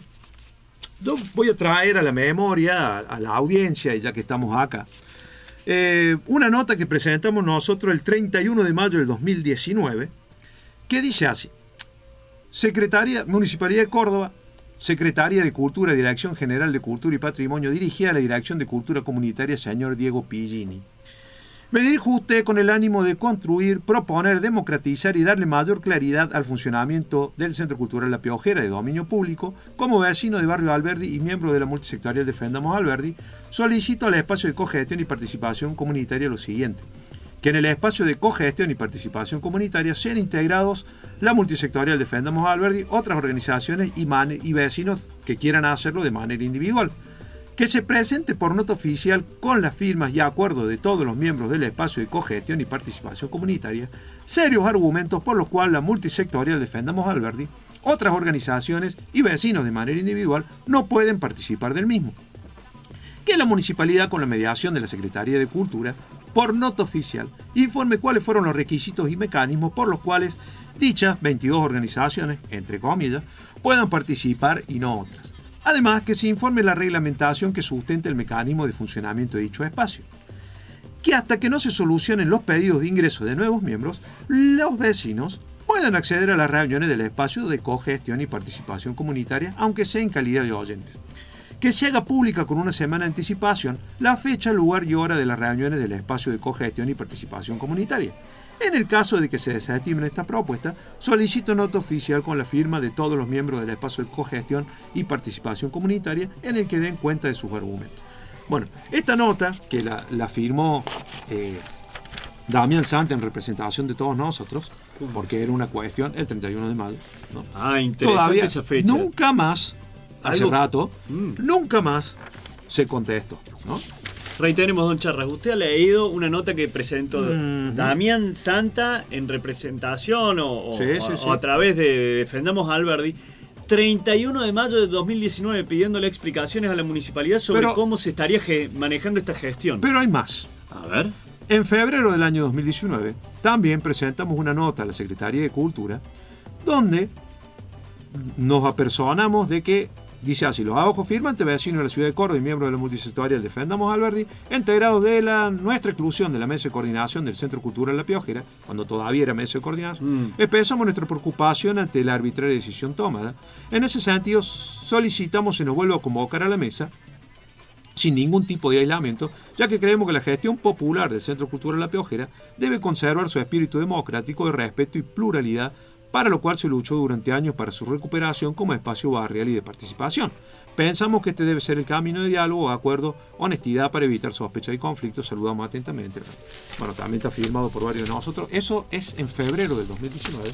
Yo voy a traer a la memoria, a, a la audiencia, ya que estamos acá, eh, una nota que presentamos nosotros el treinta y uno de mayo del dos mil diecinueve, que dice así: Secretaría, Municipalidad de Córdoba, Secretaría de Cultura, Dirección General de Cultura y Patrimonio, dirigida a la Dirección de Cultura Comunitaria, señor Diego Pillini. Me dirijo a usted con el ánimo de construir, proponer, democratizar y darle mayor claridad al funcionamiento del Centro Cultural La Piojera de dominio público. Como vecino de Barrio Alberdi y miembro de la multisectorial Defendamos Alberdi, solicito al espacio de cogestión y participación comunitaria lo siguiente: que en el espacio de cogestión y participación comunitaria sean integrados la multisectorial Defendamos Alberdi, otras organizaciones y, man- y vecinos que quieran hacerlo de manera individual. Que se presente por nota oficial con las firmas y acuerdos de todos los miembros del espacio de cogestión y participación comunitaria serios argumentos por los cuales la multisectorial Defendamos Alberdi, otras organizaciones y vecinos de manera individual no pueden participar del mismo. Que la municipalidad, con la mediación de la Secretaría de Cultura, por nota oficial, informe cuáles fueron los requisitos y mecanismos por los cuales dichas veintidós organizaciones, entre comillas, puedan participar y no otras. Además, que se informe la reglamentación que sustente el mecanismo de funcionamiento de dicho espacio. Que hasta que no se solucionen los pedidos de ingreso de nuevos miembros, los vecinos puedan acceder a las reuniones del espacio de cogestión y participación comunitaria, aunque sea en calidad de oyentes. Que se haga pública con una semana de anticipación la fecha, lugar y hora de las reuniones del espacio de cogestión y participación comunitaria. En el caso de que se desestimen esta propuesta, solicito nota oficial con la firma de todos los miembros del espacio de cogestión y participación comunitaria en el que den cuenta de sus argumentos. Bueno, esta nota, que la, la firmó eh, Damián Santa en representación de todos nosotros, porque era una cuestión el treinta y uno de mayo, ¿no? Ah, interesante. Todavía esa fecha. Nunca más, hace Algo... rato, mm. nunca más se contestó, ¿no? Reiteremos, don Charras, usted ha leído una nota que presentó Mm-hmm. Damián Santa en representación o, o, Sí, sí, o sí. a través de Defendamos Alberdi, treinta y uno de mayo de dos mil diecinueve, pidiéndole explicaciones a la municipalidad sobre Pero- cómo se estaría ge- manejando esta gestión. Pero hay más. A ver. En febrero del año dos mil diecinueve también presentamos una nota a la Secretaría de Cultura donde nos apersonamos de que, dice así, los abajo firmantes, vecinos de la ciudad de Córdoba y miembros de la multisectorial Defendamos Alberdi, integrados de la nuestra exclusión de la mesa de coordinación del Centro Cultural La Piojera, cuando todavía era mesa de coordinación, Mm. expresamos nuestra preocupación ante la arbitraria decisión tomada. En ese sentido, solicitamos se nos vuelva a convocar a la mesa sin ningún tipo de aislamiento, ya que creemos que la gestión popular del Centro Cultural La Piojera debe conservar su espíritu democrático de respeto y pluralidad, para lo cual se luchó durante años para su recuperación como espacio barrial y de participación. Pensamos que este debe ser el camino de diálogo, acuerdo, honestidad para evitar sospechas y conflictos. Saludamos atentamente. Bueno, también está firmado por varios de nosotros. Eso es en febrero del dos mil diecinueve.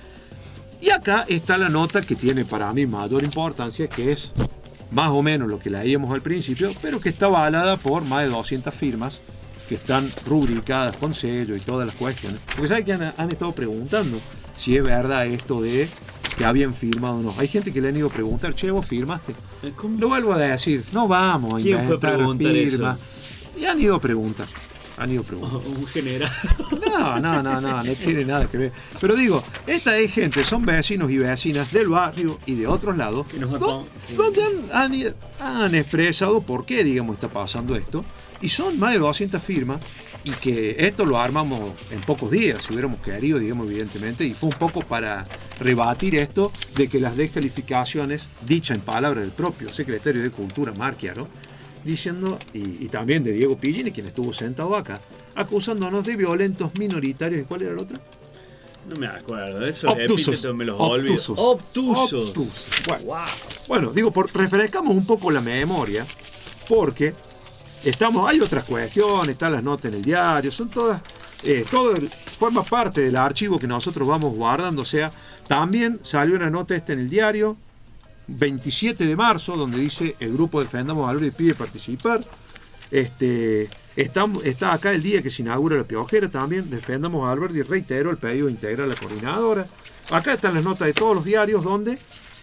Y acá está la nota que tiene para mí mayor importancia, que es más o menos lo que leíamos al principio, pero que está avalada por más de doscientas firmas que están rubricadas con sello y todas las cuestiones. Porque saben que han, han estado preguntando si es verdad esto de que habían firmado o no. Hay gente que le han ido a preguntar, che, vos firmaste. ¿Cómo? Lo vuelvo a decir, no vamos a ¿Quién fue a inventar preguntar firmas. Y han ido a preguntar. Han ido a preguntar. Un general. No, no, no, no, no tiene nada que ver. Pero digo, esta es gente, son vecinos y vecinas del barrio y de otros lados, Que nos do- acon- donde han, han, han expresado por qué, digamos, está pasando esto. Y son más de doscientas firmas, y que esto lo armamos en pocos días, si hubiéramos querido, digamos, evidentemente, y fue un poco para rebatir esto de que las descalificaciones, dichas en palabras del propio secretario de Cultura, Marchiaro, diciendo, y, y también de Diego Pillini, quien estuvo sentado acá, acusándonos de violentos minoritarios. ¿Y cuál era la otra? No me acuerdo, esos Obtusos. epítetos me los olvido. Obtusos. Obtusos. Obtusos. Bueno, bueno, digo, por, refrescamos un poco la memoria, porque estamos, hay otras cuestiones, están las notas en el diario, son todas, eh, todo el- forma parte del archivo que nosotros vamos guardando. O sea, también salió una nota esta en el diario, veintisiete de marzo, donde dice el grupo Defendamos Alberdi pide participar. Este, está, está acá el día que se inaugura la Piojera también, Defendamos Alberdi reiteró el pedido de integrar la coordinadora. Acá están las notas de todos los diarios, donde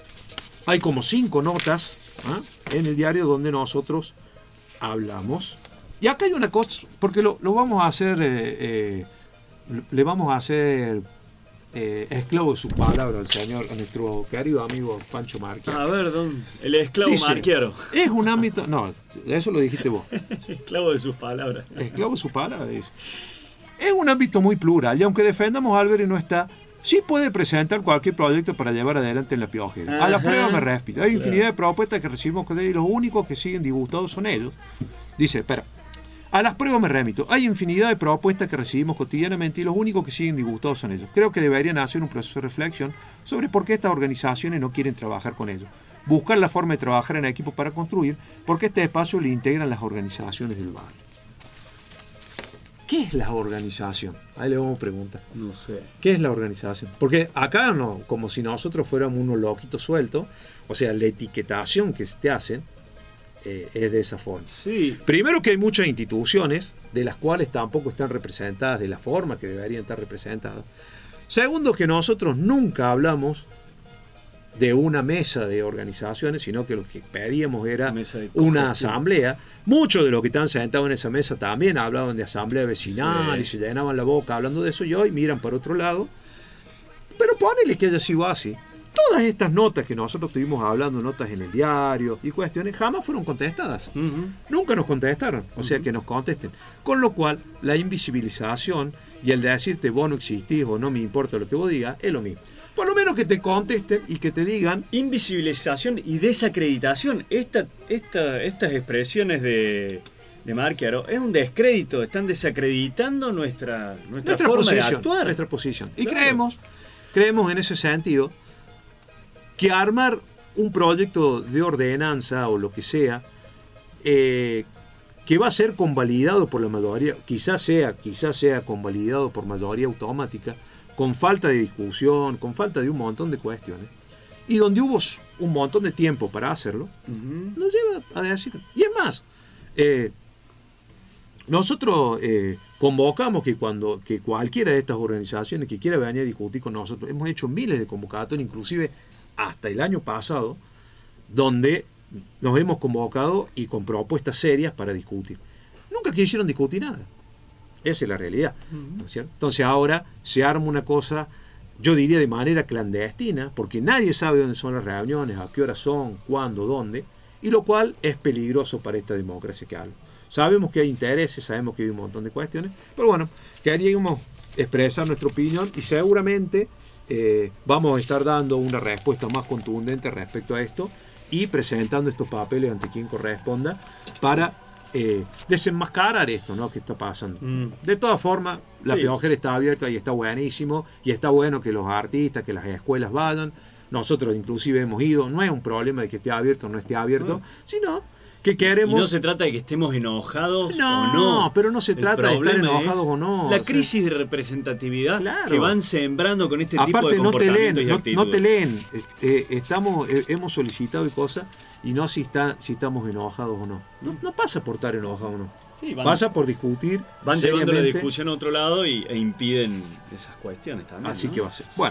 hay como cinco notas, ¿ah?, en el diario donde nosotros hablamos. Y acá hay una cosa, porque lo, lo vamos a hacer, eh, eh, le vamos a hacer eh, esclavo de su palabra al señor, a nuestro querido amigo Pancho Marchiaro. A ver, don, el esclavo Dice, Marchiaro. Es un ámbito, no, eso lo dijiste vos. Esclavo de sus palabras. Esclavo de su palabra, dice. Es un ámbito muy plural, y aunque Defendamos Alberdi no está, sí puede presentar cualquier proyecto para llevar adelante en la Piojera. A la Ajá. prueba me respido. Hay infinidad Claro. de propuestas que recibimos con él, y los únicos que siguen disgustados son ellos. Dice, espera, a las pruebas me remito. Hay infinidad de propuestas que recibimos cotidianamente y los únicos que siguen disgustados son ellos. Creo que deberían hacer un proceso de reflexión sobre por qué estas organizaciones no quieren trabajar con ellos. Buscar la forma de trabajar en equipo para construir, porque este espacio le integran las organizaciones del barrio. ¿qué es la organización? Ahí le vamos a preguntar. No sé. ¿Qué es la organización? Porque acá no, como si nosotros fuéramos unos loquitos sueltos, o sea, la etiquetación que te hacen eh, es de esa forma. Sí. Primero que hay muchas instituciones de las cuales tampoco están representadas de la forma que deberían estar representadas. Segundo, que nosotros nunca hablamos de una mesa de organizaciones, sino que lo que pedíamos era una asamblea. Muchos de los que están sentados en esa mesa también hablaban de asamblea vecinal, sí, y se llenaban la boca hablando de eso, y hoy miran para otro lado. Pero ponele que haya sido así. Todas estas notas que nosotros estuvimos hablando, notas en el diario y cuestiones, jamás fueron contestadas. Uh-huh. Nunca nos contestaron, o sea, uh-huh, que nos contesten. Con lo cual, la invisibilización y el de decirte vos no existís o no me importa lo que vos digas, es lo mismo. Por lo menos que te contesten y que te digan... Invisibilización y desacreditación. Esta, esta, estas expresiones de, de Marchiaro es un descrédito. Están desacreditando nuestra, nuestra, nuestra forma de actuar. Nuestra posición. Y claro, creemos, creemos en ese sentido que armar un proyecto de ordenanza o lo que sea, eh, que va a ser convalidado por la mayoría, quizás sea, quizás sea convalidado por mayoría automática, con falta de discusión, con falta de un montón de cuestiones, y donde hubo un montón de tiempo para hacerlo, uh-huh, nos lleva a decir. Y es más, eh, nosotros eh, convocamos que cuando que cualquiera de estas organizaciones que quiera venir a discutir con nosotros, hemos hecho miles de convocatorias, inclusive hasta el año pasado, donde nos hemos convocado y con propuestas serias para discutir. Nunca quisieron discutir nada. Esa es la realidad, ¿no es cierto? Entonces ahora se arma una cosa, yo diría de manera clandestina, porque nadie sabe dónde son las reuniones, a qué horas son, cuándo, dónde, y lo cual es peligroso para esta democracia que hablo. Sabemos que hay intereses, sabemos que hay un montón de cuestiones, pero bueno, queríamos expresar nuestra opinión y seguramente eh, vamos a estar dando una respuesta más contundente respecto a esto y presentando estos papeles ante quien corresponda para eh, desenmascarar esto, ¿no?, que está pasando. Mm. De todas formas, la sí. Piojera está abierta y está buenísimo, y está bueno que los artistas, que las escuelas vayan. Nosotros inclusive hemos ido, no es un problema de que esté abierto o no esté abierto, mm. sino que queremos... Y no se trata de que estemos enojados no, o no. No, pero no se trata de estar enojados o no. La crisis de representatividad, claro, que van sembrando con este Aparte, tipo de comportamientos no te leen, no, no te leen. Eh, estamos, eh, hemos solicitado y cosas, y no si, está, si estamos enojados o no. No, no pasa por estar enojado o no. Sí, van, pasa por discutir. Van llevando la discusión a otro lado y, e impiden esas cuestiones también. Así, ¿no?, que va a ser. Bueno.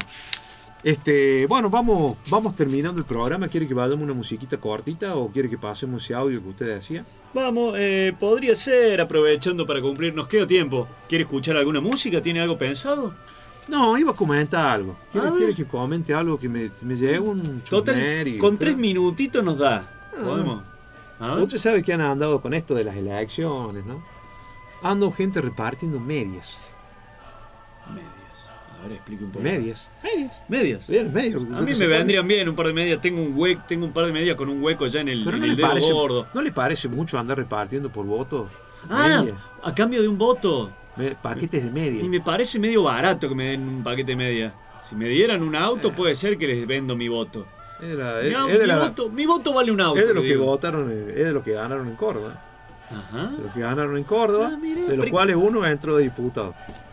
Este, bueno, vamos, vamos terminando el programa. ¿Quiere que vayamos una musiquita cortita o quiere que pasemos ese audio que usted decía? Vamos, eh, podría ser, aprovechando para cumplir, nos queda tiempo. ¿Quiere escuchar alguna música? ¿Tiene algo pensado? No, iba a comentar algo. ¿Quiere, ¿quiere que comente algo que me, me lleve un Total, y, con pero... tres minutitos nos da. Ah, ¿podemos? Usted sabe que han andado con esto de las elecciones, ¿no? Ando gente repartiendo medias. Medias. A ver, explique un poco. Medias. Medias. Medias. Bien, medias. A mí me vendrían bien un par de medias. Tengo un hueco, tengo un par de medias con un hueco ya en el, Pero en no el le dedo parece, gordo. ¿No le parece mucho andar repartiendo por voto? Ah, medias? A cambio de un voto. Me, paquetes de medias. Y me parece medio barato que me den un paquete de medias. Si me dieran un auto, eh. puede ser que les vendo mi voto. Era, mi, es, auto, es de mi, la, voto, mi voto vale un auto. Es de los que votaron, es de los que ganaron en Córdoba. Ajá. De los que ganaron en Córdoba, ah, mire, de los pre... cuales uno entró de diputado.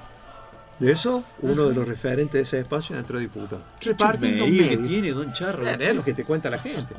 De eso, uno Ajá. de los referentes de ese espacio entró de diputado. ¿Qué repartiendo que tiene, don Charro? Es, es lo que te cuenta la gente.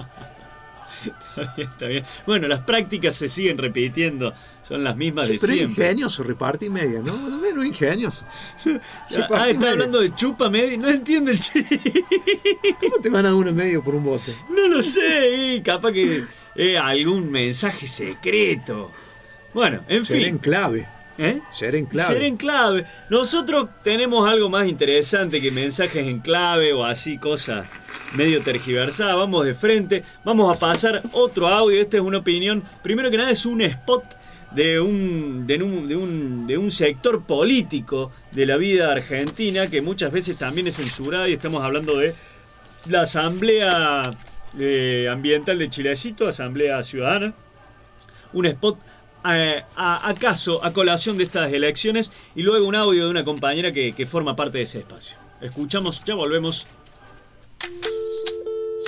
Está bien, está bien. Bueno, las prácticas se siguen repitiendo, son las mismas sí, de pero siempre. Pero ingenioso, reparte y media, ¿no? No, no es ingenioso. Ah, está hablando de chupa media, no entiende el chiste. ¿Cómo te van a dar una media por un voto? No lo sé, capaz que eh, algún mensaje secreto. Bueno, en Será fin. en clave. ¿Eh? Ser en clave. Ser en clave. Nosotros tenemos algo más interesante que mensajes en clave o así, cosas medio tergiversadas. Vamos de frente. Vamos a pasar otro audio. Esta es una opinión. Primero que nada es un spot de un, de un, de un, de un sector político de la vida argentina que muchas veces también es censurada, y estamos hablando de la Asamblea eh, Ambiental de Chilecito, Asamblea Ciudadana. Un spot A, a, acaso a colación de estas elecciones, y luego un audio de una compañera que, que forma parte de ese espacio. Escuchamos, ya volvemos.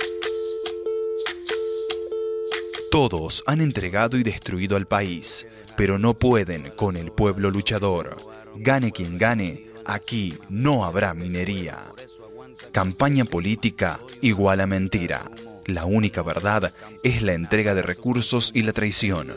Todos han entregado y destruido al país. pero no pueden con el pueblo luchador. Gane quien gane, aquí no habrá minería. Campaña política igual a mentira. La única verdad es la entrega de recursos y la traición.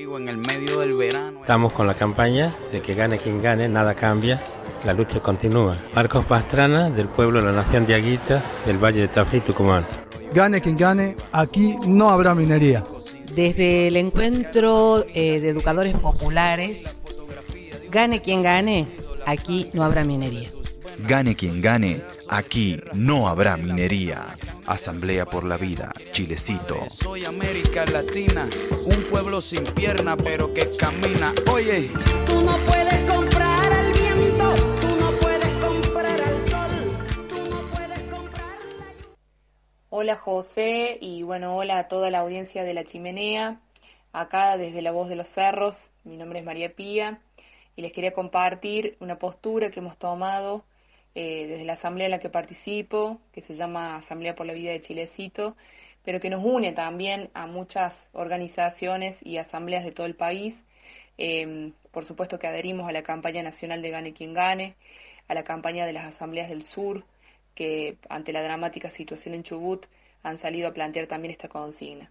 Estamos con la campaña de que gane quien gane, nada cambia, la lucha continúa. Marcos Pastrana, del pueblo de la Nación Diaguita, del Valle de Tafí, Tucumán. Gane quien gane, aquí no habrá minería. Desde el encuentro eh, de educadores populares, gane quien gane, aquí no habrá minería. Gane quien gane, aquí no habrá minería. Asamblea por la Vida, Chilecito. Soy América Latina, un pueblo sin pierna pero que camina. Oye, tú no puedes comprar al viento, tú no puedes comprar al sol, tú no puedes comprar la... Hola José y bueno, hola a toda la audiencia de La Chimenea, acá desde La Voz de los Cerros. Mi nombre es María Pía y les quería compartir una postura que hemos tomado Eh, desde la asamblea en la que participo, que se llama Asamblea por la Vida de Chilecito, pero que nos une también a muchas organizaciones y asambleas de todo el país. Eh, por supuesto que adherimos a la campaña nacional de Gane Quien Gane, a la campaña de las asambleas del sur, que ante la dramática situación en Chubut han salido a plantear también esta consigna.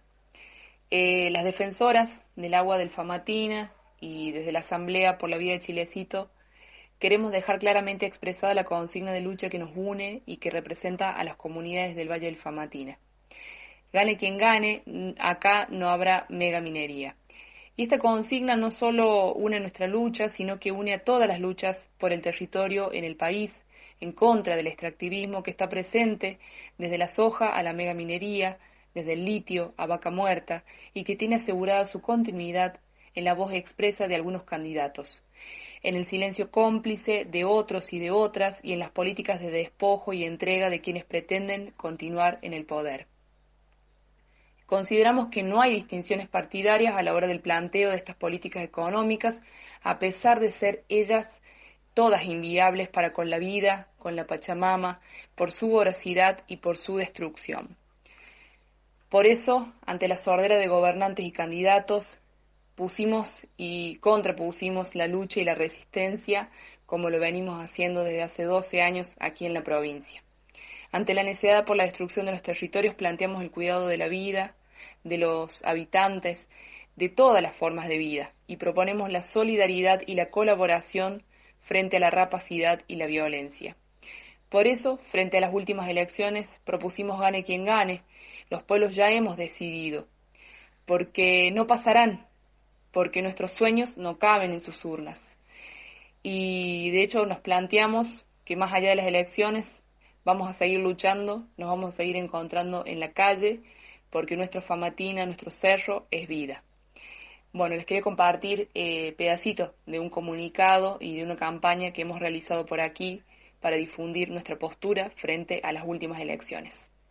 Eh, las defensoras del agua del Famatina y desde la Asamblea por la Vida de Chilecito queremos dejar claramente expresada la consigna de lucha que nos une y que representa a las comunidades del Valle del Famatina. Gane quien gane, acá no habrá megaminería. Y esta consigna no solo une nuestra lucha, sino que une a todas las luchas por el territorio en el país, en contra del extractivismo que está presente desde la soja a la megaminería, desde el litio a vaca muerta, y que tiene asegurada su continuidad en la voz expresa de algunos candidatos, en el silencio cómplice de otros y de otras y en las políticas de despojo y entrega de quienes pretenden continuar en el poder. Consideramos que no hay distinciones partidarias a la hora del planteo de estas políticas económicas, a pesar de ser ellas todas inviables para con la vida, con la Pachamama, por su voracidad y por su destrucción. Por eso, ante la sordera de gobernantes y candidatos, pusimos y contrapusimos la lucha y la resistencia, como lo venimos haciendo desde hace doce años aquí en la provincia. Ante la necesidad por la destrucción de los territorios, planteamos el cuidado de la vida, de los habitantes, de todas las formas de vida, y proponemos la solidaridad y la colaboración frente a la rapacidad y la violencia. Por eso, frente a las últimas elecciones, propusimos gane quien gane. Los pueblos ya hemos decidido, porque no pasarán, porque nuestros sueños no caben en sus urnas. Y de hecho nos planteamos que más allá de las elecciones vamos a seguir luchando, nos vamos a seguir encontrando en la calle, porque nuestro Famatina, nuestro cerro es vida. Bueno, les quería compartir eh, pedacitos de un comunicado y de una campaña que hemos realizado por aquí para difundir nuestra postura frente a las últimas elecciones.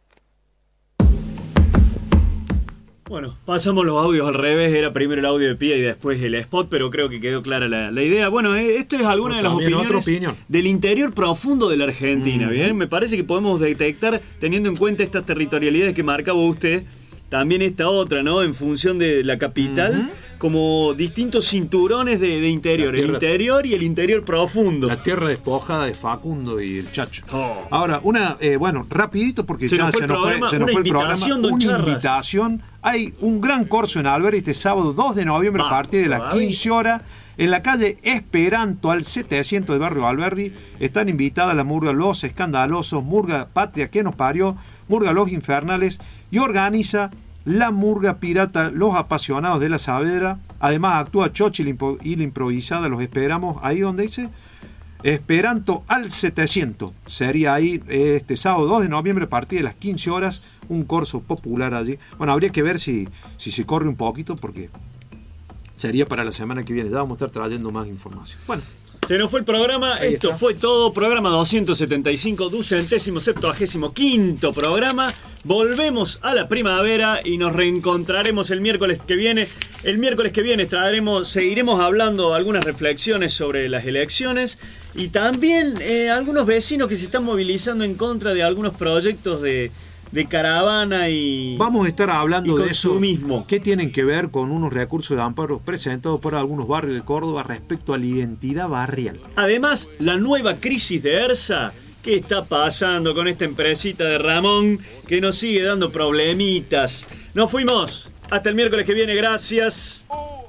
Bueno, pasamos los audios al revés, era primero el audio de Pía y después el spot, pero creo que quedó clara la, la idea. Bueno, eh, esto es alguna de las opiniones opinión. del interior profundo de la Argentina, mm. ¿bien? Me parece que podemos detectar, teniendo en cuenta estas territorialidades que marcaba usted, también esta otra, ¿no? En función de la capital, uh-huh. como distintos cinturones de, de interior, tierra, el interior y el interior profundo. La tierra despojada de Facundo y el Chacho. Oh. Ahora, una, eh, bueno, rapidito porque se ya nos fue se el nos programa, fue, se nos fue el programa. Una charras. invitación. Hay un gran corso en Alberdi este sábado dos de noviembre ah, a partir de las todavía. quince horas. En la calle Esperanto, al setecientos de Barrio Alberdi, están invitadas la murga Los Escandalosos, murga Patria que nos parió, murga Los Infernales, y organiza la murga pirata Los Apasionados de la Saavedra. Además actúa Chochi y la Improvisada. Los esperamos ahí donde dice Esperanto al setecientos. Sería ahí este sábado dos de noviembre a partir de las quince horas, un corso popular allí. Bueno, habría que ver si, si se corre un poquito porque sería para la semana que viene. Ya vamos a estar trayendo más información. Bueno, se nos fue el programa. Ahí Esto está. Fue todo. Programa doscientos setenta y cinco, ducentésimo, septuagésimo quinto programa. Volvemos a la primavera y nos reencontraremos el miércoles que viene. El miércoles que viene traeremos, seguiremos hablando algunas reflexiones sobre las elecciones y también eh, algunos vecinos que se están movilizando en contra de algunos proyectos de, de caravana y vamos a estar hablando y de eso consumismo. ¿Qué tienen que ver con unos recursos de amparo presentados por algunos barrios de Córdoba respecto a la identidad barrial? Además, la nueva crisis de ERSA. ¿Qué está pasando con esta empresita de Ramón que nos sigue dando problemitas? Nos fuimos. Hasta el miércoles que viene. Gracias.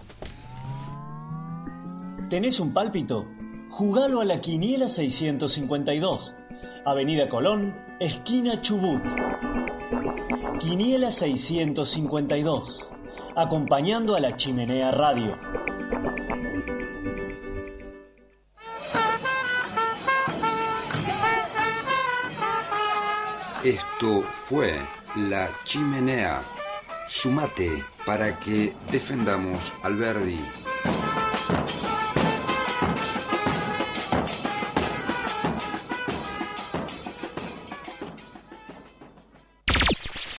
¿Tenés un pálpito? Jugalo a la Quiniela seiscientos cincuenta y dos. Avenida Colón, esquina Chubut. Quiniela seiscientos cincuenta y dos. Acompañando a la Chimenea Radio. Esto fue La Chimenea. Sumate para que defendamos al Verdi.